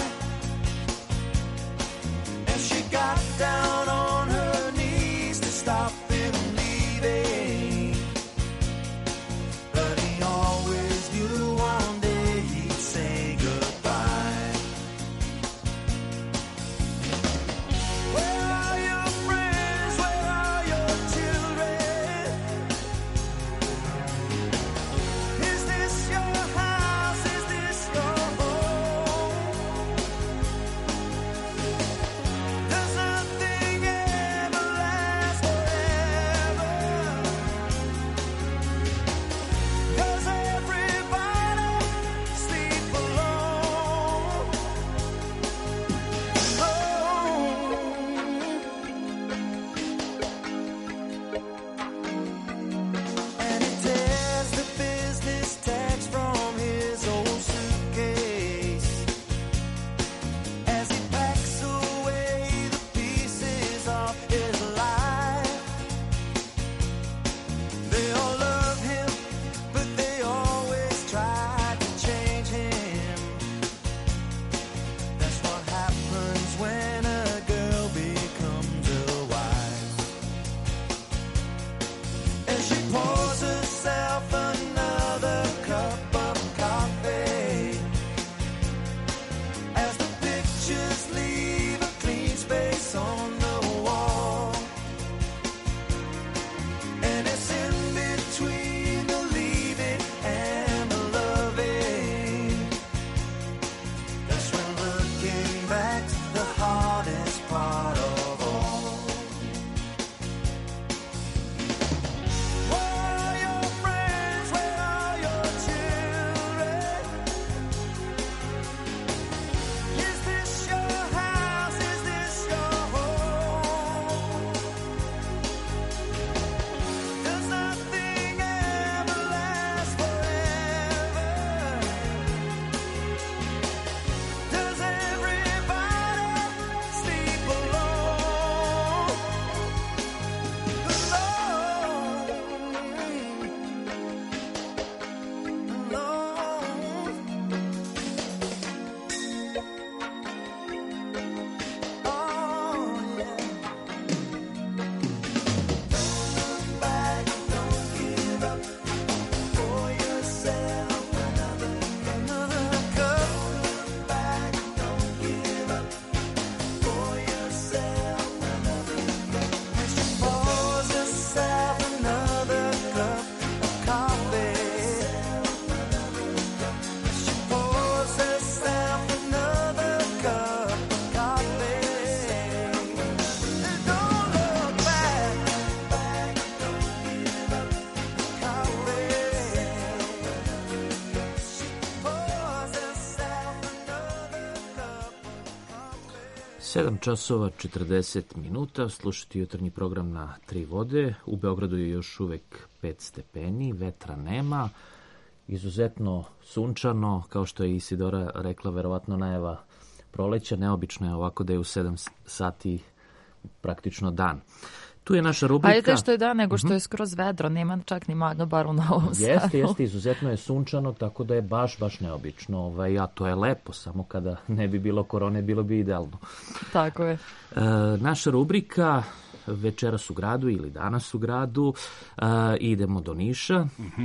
7 časova 40 minuta, slušati jutarnji program na Tri vode. U Beogradu je još uvek 5 stepeni, vetra nema, izuzetno sunčano, kao što je Isidora rekla, verovatno najava proleća. Neobično je ovako da je u 7 sati praktično dan. Tu je naša rubrika. Ajde što je dan, nego što je skroz vedro, nema čak ni magla, bar u Novom Sadu. Jeste, izuzetno je sunčano, tako da je baš neobično. A to je lepo, samo kada ne bi bilo korone, bilo bi idealno. Tako je. Naša rubrika Večeras u gradu ili Danas u gradu. Idemo do Niša.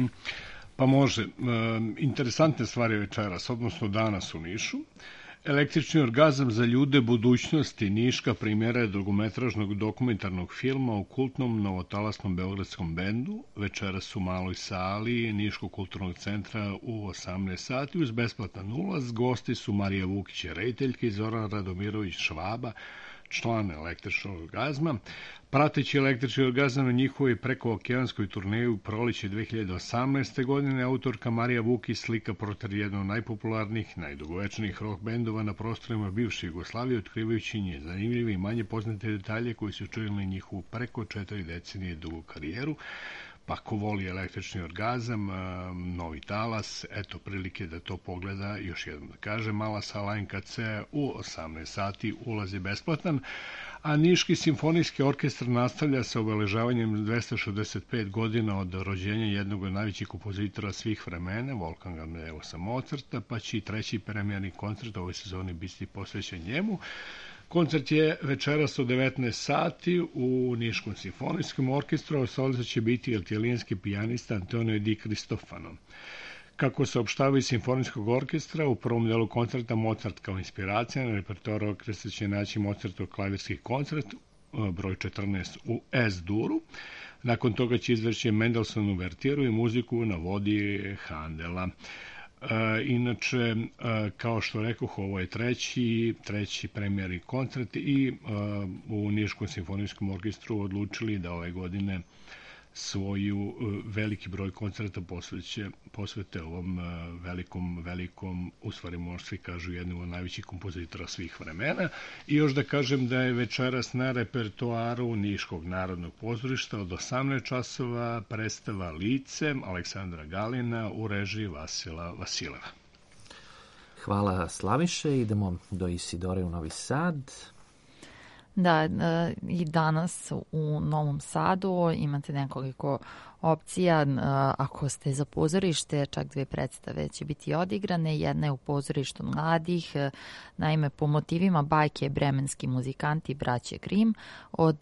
Pa može. Interesantne stvari večeras, odnosno danas u Nišu. Električni orgazam za ljude budućnosti, niška primjera je dugometražnog dokumentarnog filma u kultnom novotalasnom beogradskom bendu, večeras u maloj sali Niškog kulturnog centra u 18 sati uz besplatan ulaz. Gosti su Marija Vukić, rediteljka, i Zoran Radomirović Švaba, član Električnog orgazma. Prateći Električni orgazam na njihovoj prekookeanskoj turneji u proleće 2018. godine, autorka Marija Vukić slika portret jednog od najpopularnijih, najdugovečnijih rock bendova na prostorima bivše Jugoslavije, otkrivajući nje zanimljive i manje poznate detalje koji su činili njihovu preko 4 decenije dugu karijeru. Pa ko voli Električni orgazam, Novi talas, eto prilike da to pogleda. Još jednom da kažem, mala sala NKC u 18 sati, ulaz je besplatan. A Niški simfonijski orkestar nastavlja sa obeležavanjem 265 godina od rođenja jednog od najvećih kompozitora svih vremena, Wolfganga Amadeusa Mozarta, pa će i treći premijerni koncert ovoj sezoni biti posvećen njemu. Koncert je večeras od 19 sati u Niškom simfonijskom orkestru, a solista će biti italijanski pijanista Antonio Di Cristofano. Kako se opštava iz simfonijskog orkestra, u prvom delu koncerta Mozart kao inspiracija, na repertoaru orkestra će naći Mozartov klavirski koncert, broj 14 u S-duru. Nakon toga će izvrši Mendelssohnu uvertiru i muziku na vodi Handela. Inače, kao što rekoh, ovo je treći premijerni koncert i u Niškom simfonijskom orkestru odlučili da ove godine svoju veliki broj koncerta posvete ovom velikom, u stvari možda svi kažu, jednom od najvećih kompozitora svih vremena. I još da kažem da je večeras na repertoaru Niškog narodnog pozorišta od 18 časova predstava Lice Aleksandra Galina u režiji Vasila Vasileva. Hvala Slaviše, idemo do Isidore u Novi Sad. Da, i danas u Novom Sadu imate nekoliko opcija. Ako ste za pozorište, čak 2 predstave će biti odigrane. Jedna je u pozorištu mladih. Naime, po motivima bajke Bremenski muzikanti braće Grimm od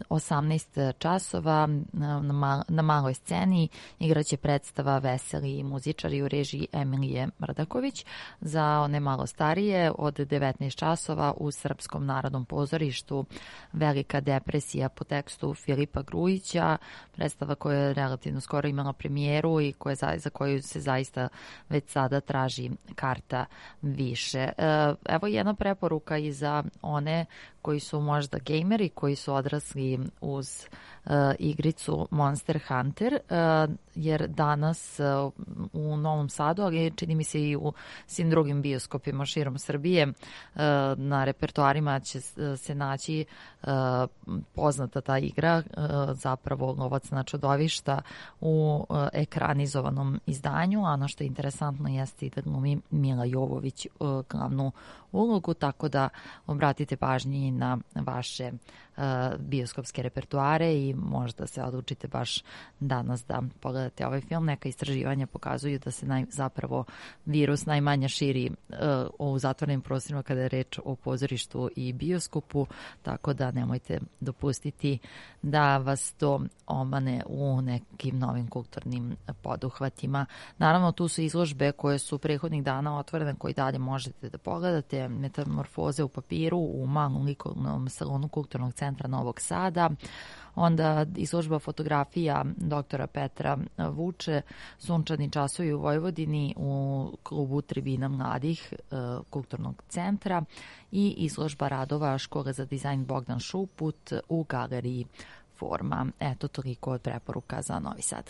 18 časova na maloj sceni igraće predstava Veseli muzičari u režiji Emilije Mrdaković. Za one malo starije od 19 časova u Srpskom narodnom pozorištu Velika depresija po tekstu Filipa Grujića, predstava koja je relativno skoro imala premijeru i za koju se zaista već sada traži karta više. Evo jedna preporuka i za one koji su možda gejmeri, koji su odrasli uz igricu Monster Hunter, jer danas u Novom Sadu, ali čini mi se i u svim drugim bioskopima širom Srbije, na repertoarima će se naći poznata ta igra, zapravo Lovac na čudovišta u ekranizovanom izdanju, a ono što je interesantno jeste i da glumi Mila Jovović glavnu ulogu, tako da obratite pažnji na vaše bioskopske repertoare i možda se odlučite baš danas da pogledate ovaj film. Neka istraživanja pokazuju da se zapravo virus najmanje širi u zatvorenim prostorima kada je reč o pozorištu i bioskopu, tako da nemojte dopustiti da vas to omane u nekim novim kulturnim poduhvatima. Naravno, tu su izložbe koje su prethodnih dana otvorene, koje dalje možete da pogledate. Metamorfoze u papiru u malom likovnom salonu Kulturnog centra Novog Sada. Onda izložba fotografija doktora Petra Vuče, Sunčani časovi u Vojvodini u klubu Tribina mladih Kulturnog centra i izložba radova Škole za dizajn Bogdan Šuput u galeriji Forma. Eto, toliko od preporuka za Novi Sad.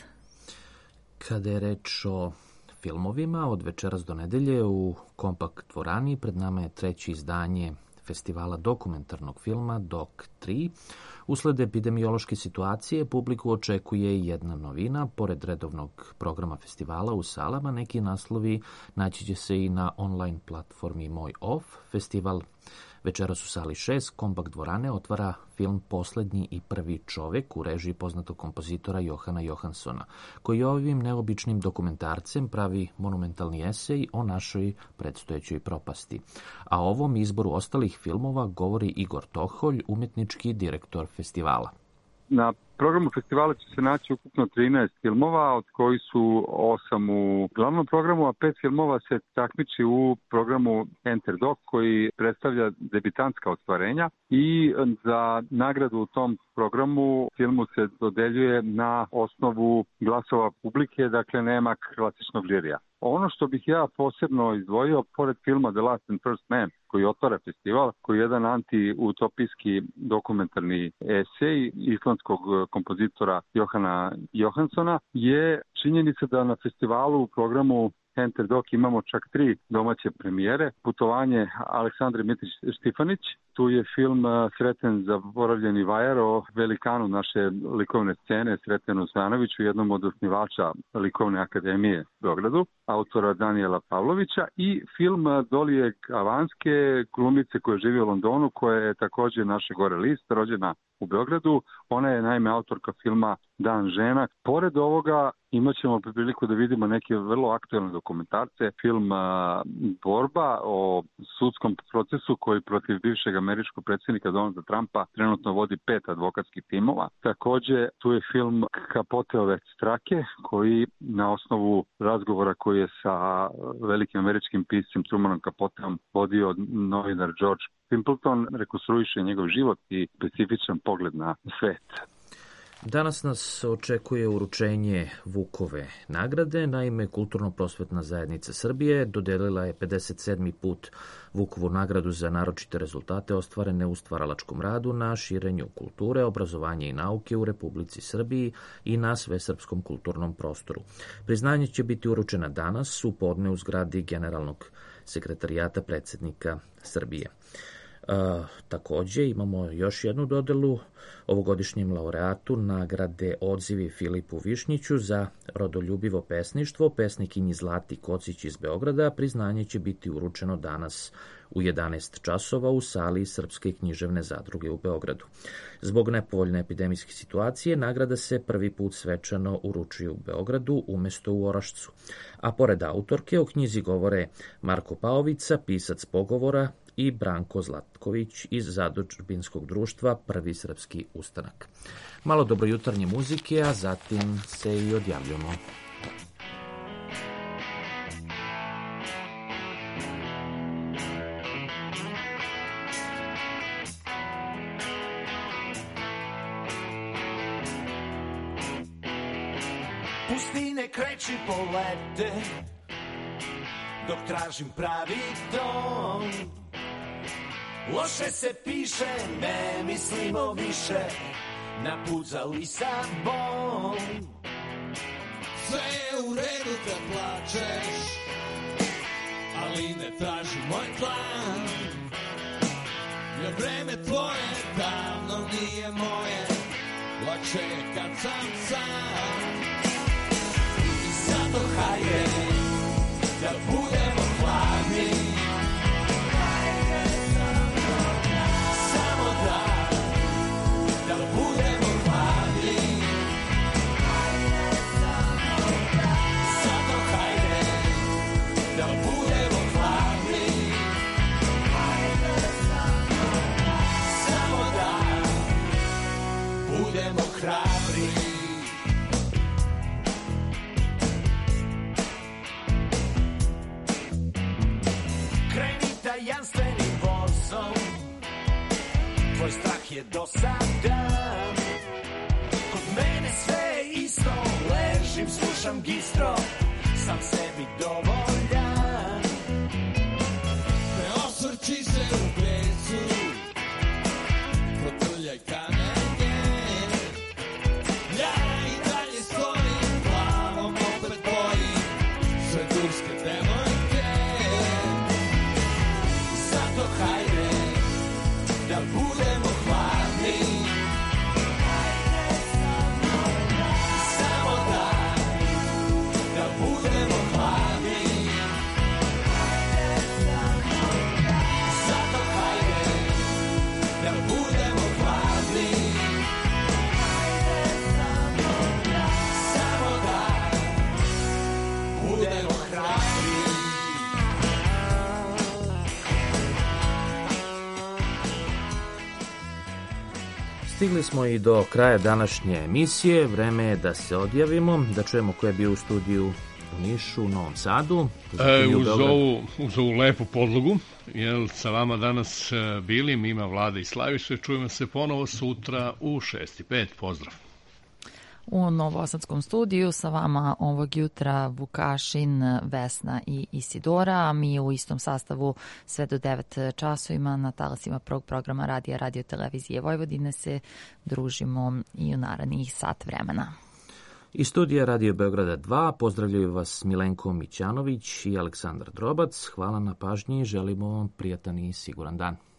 Kada je reč o filmovima, od večeras do nedelje u Kompakt dvorani pred nama je 3. izdanje festivala dokumentarnog filma DOC 3. Usled epidemiološke situacije, publiku očekuje i jedna novina. Pored redovnog programa festivala u salama, neki naslovi naći će se i na online platformi Moj Off. Festival večeras u sali 6 Kompakt dvorane otvara film Poslednji i prvi čovek u režiji poznatog kompozitora Johana Johanssona, koji ovim neobičnim dokumentarcem pravi monumentalni esej o našoj predstojećoj propasti. A o ovom izboru ostalih filmova govori Igor Toholj, umetnički direktor festivala. Na programu festivala će se naći ukupno 13 filmova, od koji su 8 u glavnom programu, a 5 filmova se takmiči u programu Enter Doc, koji predstavlja debitantska ostvarenja, i za nagradu u tom programu filmu se dodeljuje na osnovu glasova publike, dakle nema klasičnog žirija. Ono što bih ja posebno izdvojio, pored filma The Last and First Man, koji otvara festival, koji je jedan anti-utopijski dokumentarni esej islandskog kompozitora Johana Johanssona, je činjenica da na festivalu u programu Enter Doc imamo čak 3 domaće premijere. Putovanje Aleksandre Mitrić-Štifanić, tu je film Sreten zaboravljeni vajar o velikanu naše likovne scene Sretenu Zvanoviću, jednom od osnivača Likovne akademije u Beogradu, autora Danijela Pavlovića, i film Dolije Avanske, glumice koja živi u Londonu, koja je također naše gore list, rođena u Beogradu. Ona je naime autorka filma Dan žena. Pored ovoga imat ćemo priliku da vidimo neke vrlo aktuelne dokumentarce. Film Borba o sudskom procesu koji protiv bivšeg američkog predsjednika Donalda Trumpa trenutno vodi 5 advokatskih timova. Također tu je film Capoteove strake, koji na osnovu razgovora koji je sa velikim američkim piscem Trumanom Capoteom vodio novinar George Pimpleton, rekonstruiše njegov život i specifičan pogled na svet. Danas nas očekuje uručenje Vukove nagrade. Naime, Kulturno-prosvetna zajednica Srbije dodelila je 57. put Vukovu nagradu za naročite rezultate ostvarene u stvaralačkom radu na širenju kulture, obrazovanja i nauke u Republici Srbiji i na svesrpskom kulturnom prostoru. Priznanje će biti uručena danas u podne u zgradi Generalnog sekretarijata predsjednika Srbije. Također imamo još jednu dodelu ovogodišnjem laureatu nagrade Odzivi Filipu Višnjiću za rodoljubivo pesništvo, pesnikinji Zlati Kocić iz Beograda. Priznanje će biti uručeno danas u 11 časova u sali Srpske književne zadruge u Beogradu. Zbog nepovoljne epidemijske situacije, nagrada se prvi put svečano uručuje u Beogradu umjesto u Orašcu. A pored autorke, o knjizi govore Marko Paovica, pisac pogovora, i Branko Zlatković iz Zadužbinskog društva Prvi srpski ustanak. Malo dobrojutarnje muzike, a zatim se i odjavljamo. Pustine kreći polete, dok tražim pravi ton. Loše se piše, ne mislimo više na put za Lisabon. Sve je u redu kad plačeš, ali ne traži moj plan. Jer vreme tvoje davno nije moje, lakše je kad sam sam. I zato hajde da budemo hladni, hrabri. Kreni tajanstvenim vozom, tvoj strah je dosadan. Kod mene sve je isto, ležim, slušam gistro, sam sebi dovoljan. Ne osvrći se u pecu, protrljaj kamen. Turske devojke, zato hajde Stigli smo i do kraja današnje emisije. Vreme je da se odjavimo, da čujemo ko je bio u studiju u Nišu, u Novom Sadu. Uz ovu lepu podlogu, jer sa vama danas bili Mima, Vlada i Slaviša. Čujemo se ponovo sutra u 6:05. Pozdrav. U Novosadskom studiju sa vama ovog jutra Vukašin, Vesna i Isidora, a mi u istom sastavu sve do 9 časovima na talasima prvog programa radija Radio Televizije Vojvodine se družimo i u narednih sat vremena. Iz studija Radio Beograda 2 pozdravljaju vas Milenko Mićanović i Aleksandar Drobac. Hvala na pažnji i želimo vam prijatan i siguran dan.